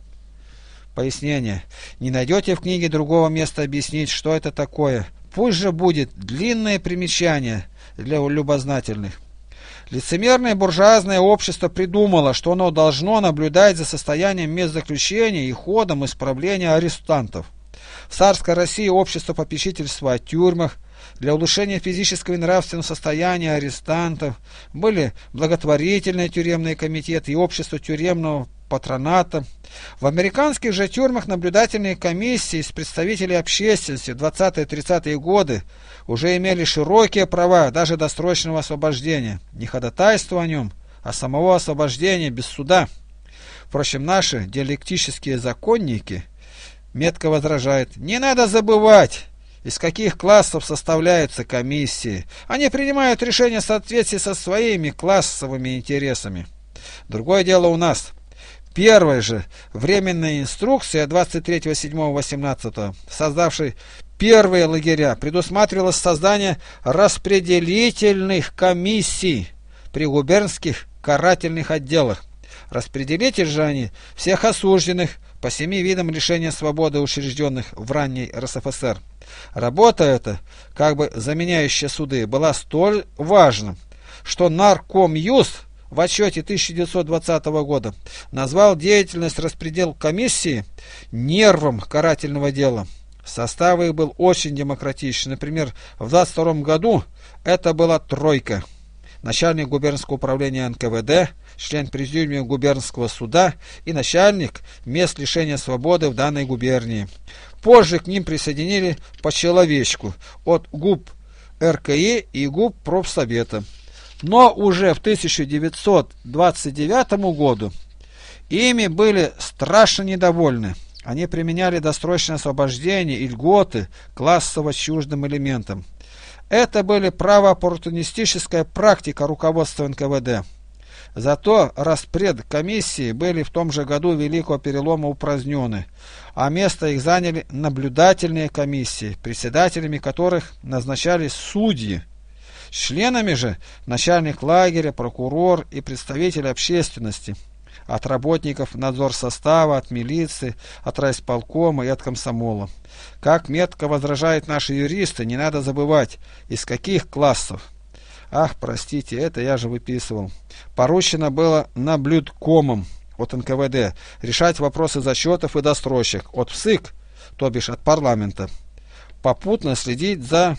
Пояснение. Не найдете в книге другого места объяснить, что это такое. Пусть же будет длинное примечание для любознательных. Лицемерное буржуазное общество придумало, что оно должно наблюдать за состоянием мест заключения и ходом исправления арестантов. В царской России общество попечительства о тюрьмах для улучшения физического и нравственного состояния арестантов были благотворительные тюремные комитеты и общество тюремного патроната. В американских же тюрьмах наблюдательные комиссии из представителей общественности в двадцатые-тридцатые годы уже имели широкие права, даже досрочного освобождения. Не ходатайства о нем, а самого освобождения без суда. Впрочем, наши диалектические законники метко возражают: не надо забывать, из каких классов составляются комиссии. Они принимают решения в соответствии со своими классовыми интересами. Другое дело у нас. первой же временной инструкции двадцать третьего седьмого восемнадцатого, создавшей первые лагеря, предусматривалось создание распределительных комиссий при губернских карательных отделах. Распределитель же они всех осужденных по семи видам лишения свободы, учрежденных в ранней РСФСР. Работа эта, как бы заменяющая суды, была столь важна, что Наркомюз в отчете тысяча девятьсот двадцатого года назвал деятельность распредел комиссии нервом карательного дела. Состав их был очень демократичный. Например, в двадцать втором году это была тройка: начальник губернского управления эн ка вэ дэ, член президиума губернского суда и начальник мест лишения свободы в данной губернии. Позже к ним присоединили по человечку от губ эр ка и и губ профсовета. Но уже в тысяча девятьсот двадцать девятом году ими были страшно недовольны. Они применяли досрочное освобождение и льготы классово чуждым элементам. Это были правооппортунистическая практика руководства эн ка вэ дэ. Зато распредкомиссии были в том же году Великого Перелома упразднены, а место их заняли наблюдательные комиссии, председателями которых назначались судьи. Членами же начальник лагеря, прокурор и представители общественности. От работников надзор состава, от милиции, от райисполкома и от комсомола. Как метко возражают наши юристы, не надо забывать, из каких классов. Ах, простите, это я же выписывал. Поручено было наблюдкомом от эн ка вэ дэ решать вопросы зачетов и досрочек от ПСыК, то бишь от парламента. Попутно следить за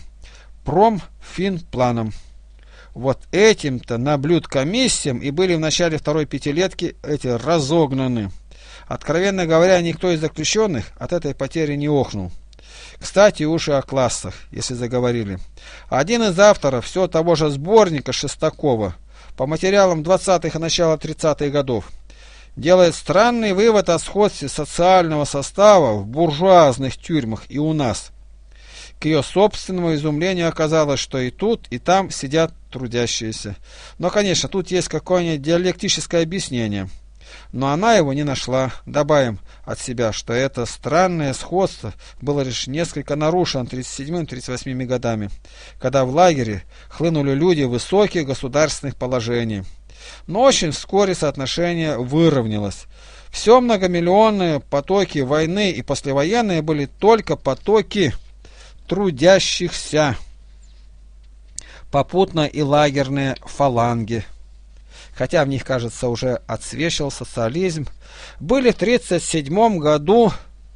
промфинпланом. Вот этим-то наблюдкомиссиям и были в начале второй пятилетки эти разогнаны. Откровенно говоря, никто из заключенных от этой потери не охнул. Кстати, уж и о классах, если заговорили. Один из авторов все того же сборника Шестакова по материалам двадцатых и начала тридцатых годов делает странный вывод о сходстве социального состава в буржуазных тюрьмах и у нас. К ее собственному изумлению оказалось, что и тут, и там сидят трудящиеся. Но, конечно, тут есть какое-нибудь диалектическое объяснение. Но она его не нашла. Добавим от себя, что это странное сходство было лишь несколько нарушено тридцать седьмым — тридцать восьмым годами, когда в лагере хлынули люди высоких государственных положений. Но очень вскоре соотношение выровнялось. Все многомиллионные потоки войны и послевоенные были только потоки трудящихся. Попутно и лагерные фаланги, хотя в них, кажется, уже отсвечивал социализм, были в тридцать седьмом году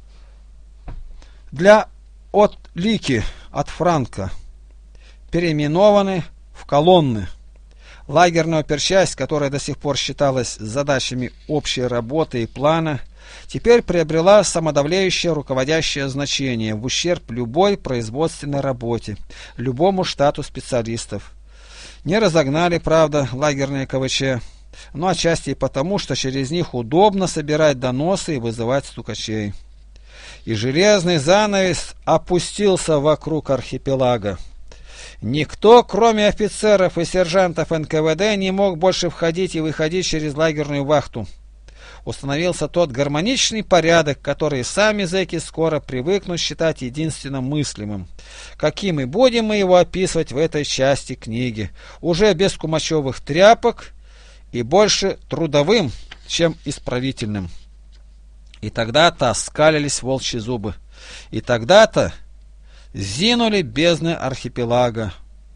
для отлики от Франка переименованы в колонны. Лагерная оперчасть, которая до сих пор считалась задачами общей работы и плана, теперь приобрела самодовлеющее руководящее значение в ущерб любой производственной работе, любому штату специалистов. Не разогнали, правда, лагерные ка вэ че, но отчасти и потому, что через них удобно собирать доносы и вызывать стукачей. И железный занавес опустился вокруг архипелага. Никто, кроме офицеров и сержантов эн ка вэ дэ, не мог больше входить и выходить через лагерную вахту. Установился тот гармоничный порядок, который сами зэки скоро привыкнут считать единственно мыслимым. Каким и будем мы его описывать в этой части книги, уже без кумачевых тряпок и больше трудовым, чем исправительным. И тогда-то оскалились волчьи зубы, и тогда-то зинули бездны архипелага.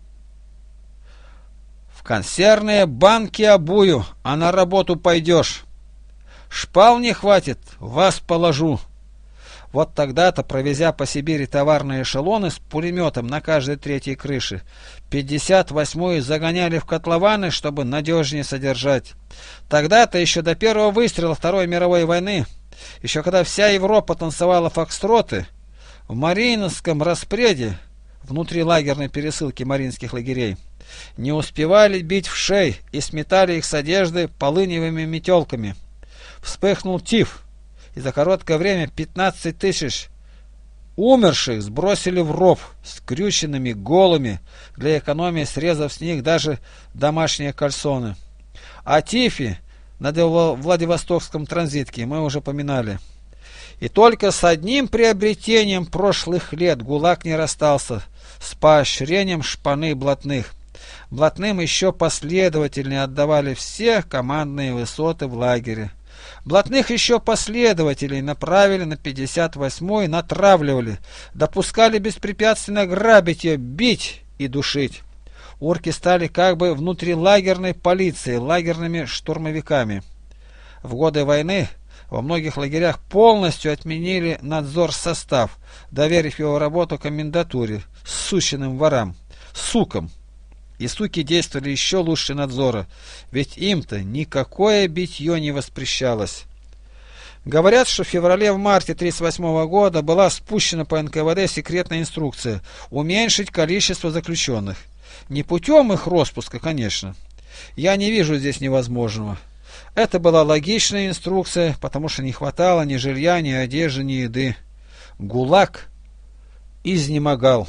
В консервные банки обую, а на работу пойдешь. Шпал не хватит, вас положу. Вот тогда-то, провезя по Сибири товарные эшелоны с пулеметом на каждой третьей крыше, пятьдесят восьмую загоняли в котлованы, чтобы надежнее содержать. Тогда-то, еще до первого выстрела Второй мировой войны, еще когда вся Европа танцевала фокстроты, в Мариинском распреде, внутри лагерной пересылки маринских лагерей, не успевали бить в шей и сметали их с одежды полыневыми метелками. Вспыхнул тиф, и за короткое время пятнадцать тысяч умерших сбросили в ров скрюченными, голыми, для экономии срезав с них даже домашние кальсоны. О тифе на Владивостокском транзитке, мы уже поминали. И только с одним приобретением прошлых лет ГУЛАГ не расстался, с поощрением шпаны блатных. Блатным еще последовательнее отдавали все командные высоты в лагере. Блатных еще последователей направили на пятьдесят восьмой, натравливали, допускали беспрепятственно грабить ее, бить и душить. Орки стали как бы внутрилагерной полицией, лагерными штурмовиками. В годы войны во многих лагерях полностью отменили надзор состав, доверив его работу комендатуре, сущенным ворам, сукам. И суки действовали еще лучше надзора, ведь им-то никакое битье не воспрещалось. Говорят, что в феврале-марте тридцать восьмого года была спущена по эн ка вэ дэ секретная инструкция уменьшить количество заключенных. Не путем их распуска, конечно. Я не вижу здесь невозможного. Это была логичная инструкция, потому что не хватало ни жилья, ни одежды, ни еды. ГУЛАГ изнемогал.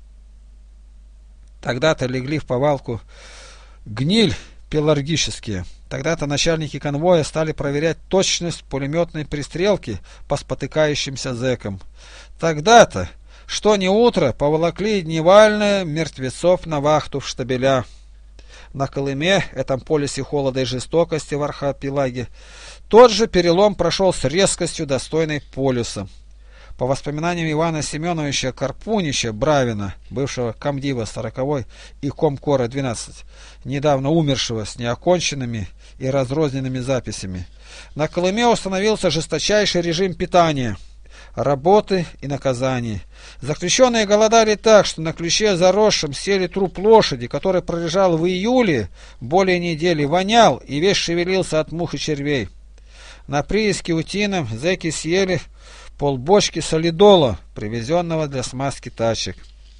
Тогда-то легли в повалку гниль пеларгические. Тогда-то начальники конвоя стали проверять точность пулеметной пристрелки по спотыкающимся зэкам. Тогда-то, что не утро, поволокли дневально мертвецов на вахту в штабеля. На Колыме, этом полюсе холода и жестокости в архипелаге, тот же перелом прошел с резкостью, достойной полюса. По воспоминаниям Ивана Семеновича Карпунича Бравина, бывшего комдива сороковой и комкора двенадцать, недавно умершего с неоконченными и разрозненными записями, на Колыме установился жесточайший режим питания, работы и наказаний. Заключенные голодали так, что на ключе заросшем сели труп лошади, который пролежал в июле более недели, вонял и весь шевелился от мух и червей. На прииске утином зэки съели полбочки солидола, привезенного для смазки тачек.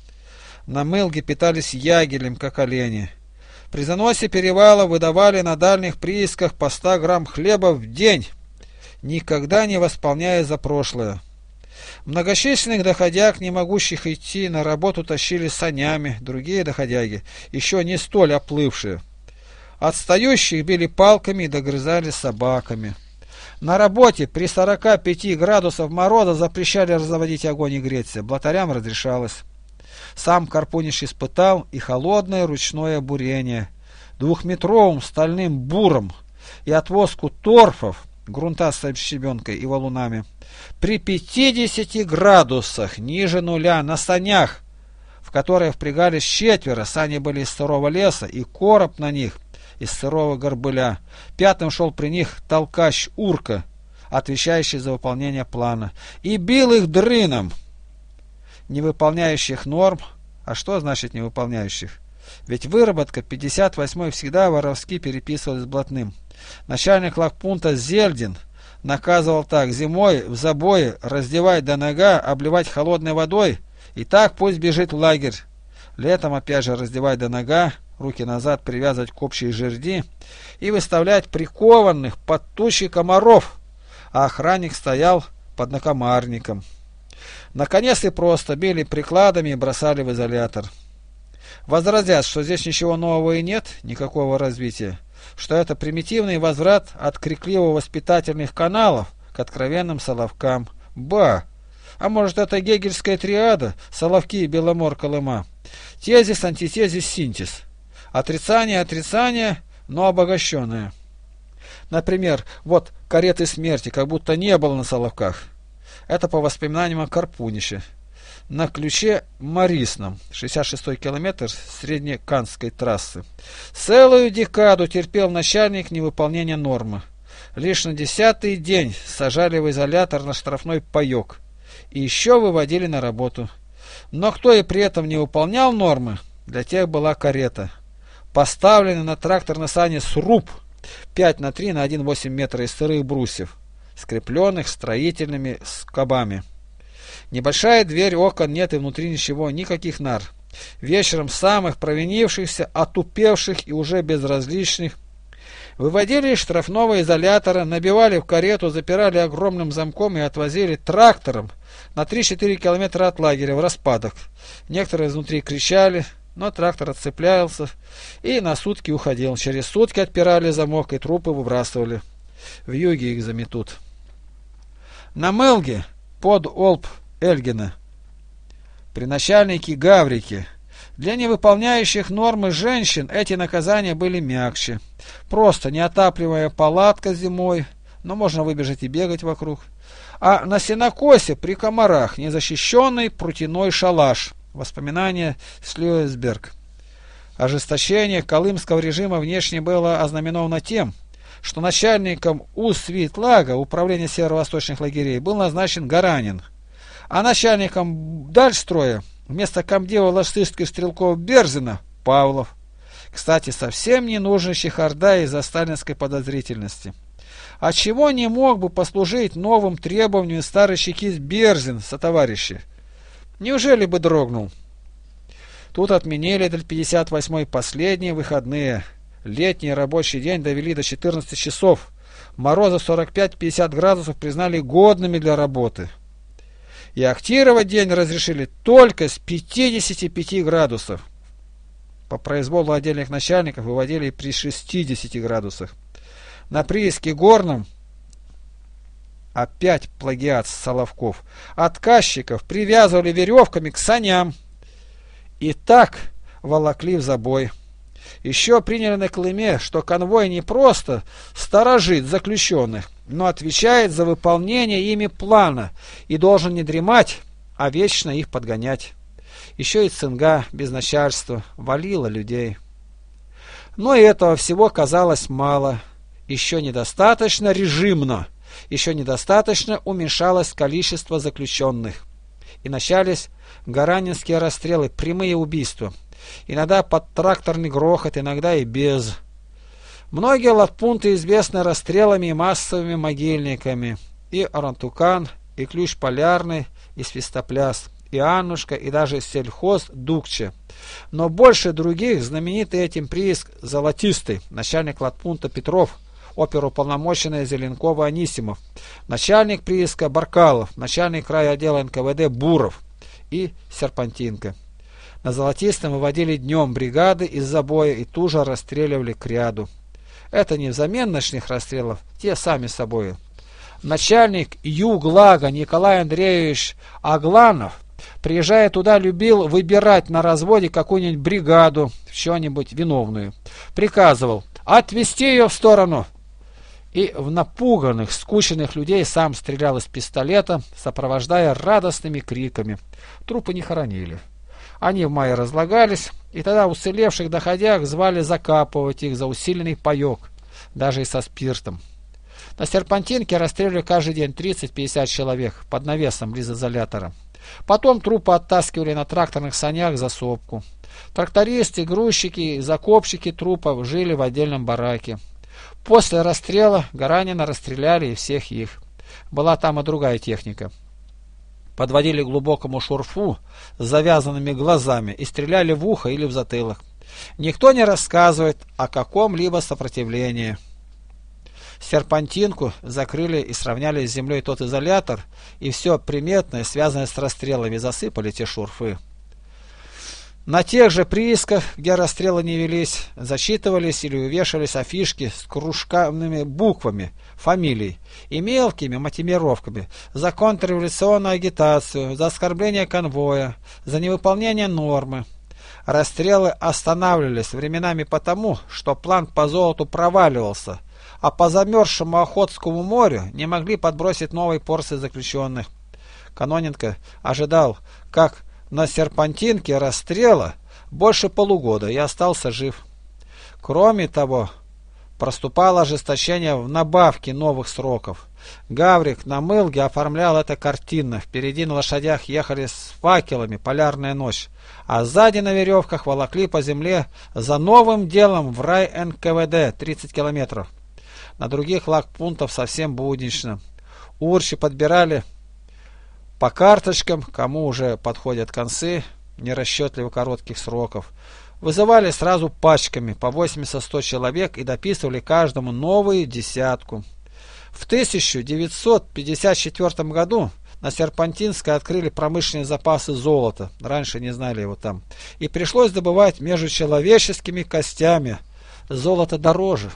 На Мылге питались ягелем, как олени. При заносе перевала выдавали на дальних приисках по ста грамм хлеба в день, никогда не восполняя за прошлое. Многочисленных доходяг, не могущих идти на работу, тащили санями, другие доходяги, еще не столь оплывшие. Отстающих били палками и догрызали собаками. На работе при сорока пяти градусах мороза запрещали разводить огонь и греться, блатарям разрешалось. Сам Карпунич испытал и холодное ручное бурение двухметровым стальным буром и отвозку торфов, грунта с щебенкой и валунами, при пятидесяти градусах ниже нуля на санях, в которые впрягались четверо, сани были из сырого леса и короб на них из сырого горбыля. Пятым шел при них толкач Урка, отвечающий за выполнение плана, и бил их дрыном. Невыполняющих норм, а что значит невыполняющих? Ведь выработка пятьдесят восьмой всегда воровски переписывалась с блатным. Начальник лагпунта Зельдин наказывал так: зимой в забое раздевать до нога, обливать холодной водой, и так пусть бежит в лагерь. Летом опять же раздевать до нога, руки назад привязывать к общей жерди и выставлять прикованных под тучей комаров, а охранник стоял под накомарником. Наконец и просто били прикладами и бросали в изолятор. Возразят, что здесь ничего нового и нет, никакого развития, что это примитивный возврат от крикливо-воспитательных каналов к откровенным соловкам. Ба! А может, это гегельская триада «Соловки и Беломор Колыма»? Тезис, антитезис, синтез. Отрицание, отрицание, но обогащенное. Например, вот кареты смерти, как будто не было на Соловках. Это по воспоминаниям Карпунича. На ключе Марисном, шестьдесят шестой километр среднеканской трассы. Целую декаду терпел начальник невыполнения нормы. Лишь на десятый день сажали в изолятор на штрафной паек. И еще выводили на работу. Но кто и при этом не выполнял нормы, для тех была карета. Поставленный на трактор на сани сруб пять на три на один целых восемь метра из сырых брусьев, скрепленных строительными скобами. Небольшая дверь, окон нет и внутри ничего, никаких нар. Вечером самых провинившихся, отупевших и уже безразличных выводили из штрафного изолятора, набивали в карету, запирали огромным замком и отвозили трактором на три-четыре километра от лагеря в распадок. Некоторые изнутри кричали, но трактор отцеплялся и на сутки уходил. Через сутки отпирали замок и трупы выбрасывали. В юге их заметут. На Мелге под Олб Эльгена при начальнике Гаврике для невыполняющих нормы женщин эти наказания были мягче. Просто неотапливая палатка зимой, но можно выбежать и бегать вокруг. А на сенокосе при комарах незащищенный прутяной шалаш. Воспоминания Слюэсберг. Ожесточение колымского режима внешне было ознаменовано тем, что начальником УСВИТЛАГа, управления северо-восточных лагерей, был назначен Гаранин, а начальником Дальстроя вместо комдива Ластышской стрелков Берзина Павлов. Кстати, совсем не нужен чехарда из-за сталинской подозрительности. А чего не мог бы послужить новым требованиям старый чекист Берзин сотоварищи? Неужели бы дрогнул? Тут отменили для пятьдесят восьмой последние выходные. Летний рабочий день довели до четырнадцати часов. Морозы сорок пять — пятьдесят градусов признали годными для работы. И актировать день разрешили только с пятидесяти пяти градусов. По произволу отдельных начальников выводили при шестидесяти градусах. На прииске Горном, опять плагиат Соловков, отказчиков привязывали веревками к саням и так волокли в забой. Еще приняли на Колыме, что конвой не просто сторожит заключенных, но отвечает за выполнение ими плана и должен не дремать, а вечно их подгонять. Еще и цинга без начальства валила людей. Но и этого всего казалось мало. Еще недостаточно режимно, еще недостаточно уменьшалось количество заключенных. И начались гаранинские расстрелы, прямые убийства. Иногда под тракторный грохот, иногда и без. Многие лагпункты известны расстрелами и массовыми могильниками. И Орантукан, и Ключ Полярный, и Свистопляс, и Аннушка, и даже сельхоз Дукче. Но больше других знаменитый этим прииск Золотистый, начальник лагпункта Петров, оперуполномоченный Зеленкова Анисимов, начальник прииска Баркалов, начальник райотдела эн ка вэ дэ Буров и Серпантинка. На Золотистом выводили днем бригады из забоя и туже расстреливали к ряду. Это не взамен ночных расстрелов, те сами собой. Начальник Юглага Николай Андреевич Агланов, приезжая туда, любил выбирать на разводе какую-нибудь бригаду, что-нибудь виновную. Приказывал отвести ее в сторону. И в напуганных, скученных людей сам стрелял из пистолета, сопровождая радостными криками. Трупы не хоронили. Они в мае разлагались, и тогда уцелевших доходяг звали закапывать их за усиленный паек, даже и со спиртом. На Серпантинке расстреливали каждый день тридцать-пятьдесят человек под навесом близ изолятора. Потом трупы оттаскивали на тракторных санях за сопку. Трактористы, грузчики и закопщики трупов жили в отдельном бараке. После расстрела Гаранина расстреляли и всех их. Была там и другая техника. Подводили к глубокому шурфу с завязанными глазами и стреляли в ухо или в затылок. Никто не рассказывает о каком-либо сопротивлении. Серпантинку закрыли и сравняли с землей тот изолятор, и все приметное, связанное с расстрелами, засыпали те шурфы. На тех же приисках, где расстрелы не велись, зачитывались или увешались афишки с кружками буквами фамилий и мелкими матемировками за контрреволюционную агитацию, за оскорбление конвоя, за невыполнение нормы. Расстрелы останавливались временами потому, что план по золоту проваливался, а по замерзшему Охотскому морю не могли подбросить новой порции заключенных. Каноненко ожидал, как на Серпантинке расстрела больше полугода и остался жив. Кроме того, проступало ожесточение в набавке новых сроков. Гаврик на Мылге оформлял это картинно. Впереди на лошадях ехали с факелами «Полярная ночь», а сзади на веревках волокли по земле за новым делом в рай эн ка вэ дэ тридцать километров. На других лагпунктах совсем буднично. Урчи подбирали по карточкам, кому уже подходят концы нерасчетливо коротких сроков. Вызывали сразу пачками по восемьдесят-сто человек и дописывали каждому новую десятку. В тысяча девятьсот пятьдесят четвёртом году На Серпантинской открыли промышленные запасы золота. Раньше не знали его там. И пришлось добывать между человеческими костями. Золото дороже.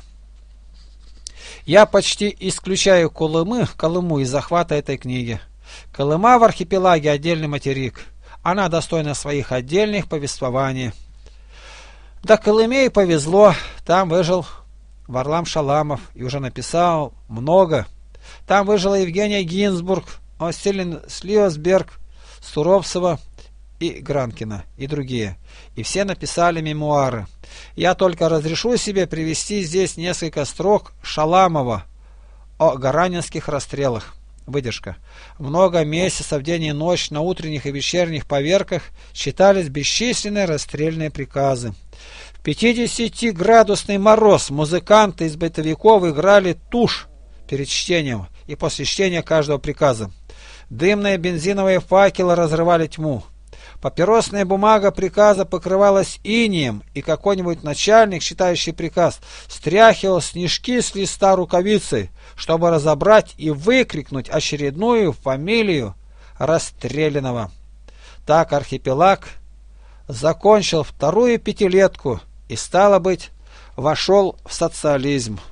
Я почти исключаю Колымы, Колыму из захвата этой книги. Колыма в архипелаге отдельный материк. Она достойна своих отдельных повествований. Да Колыме и повезло. Там выжил Варлам Шаламов и уже написал много. Там выжила Евгения Гинзбург, Остелин Слиосберг, Суровцева и Гранкина и другие. И все написали мемуары. Я только разрешу себе привести здесь несколько строк Шаламова о гаранинских расстрелах. Выдержка. Много месяцев, день и ночь, на утренних и вечерних поверках читались бесчисленные расстрельные приказы. В пятидесятиградусный мороз музыканты из бытовиков играли тушь перед чтением и после чтения каждого приказа. Дымные бензиновые факелы разрывали тьму. Папиросная бумага приказа покрывалась инеем, и какой-нибудь начальник, читающий приказ, стряхивал снежки с листа рукавицей, чтобы разобрать и выкрикнуть очередную фамилию расстрелянного. Так архипелаг закончил вторую пятилетку и, стало быть, вошел в социализм.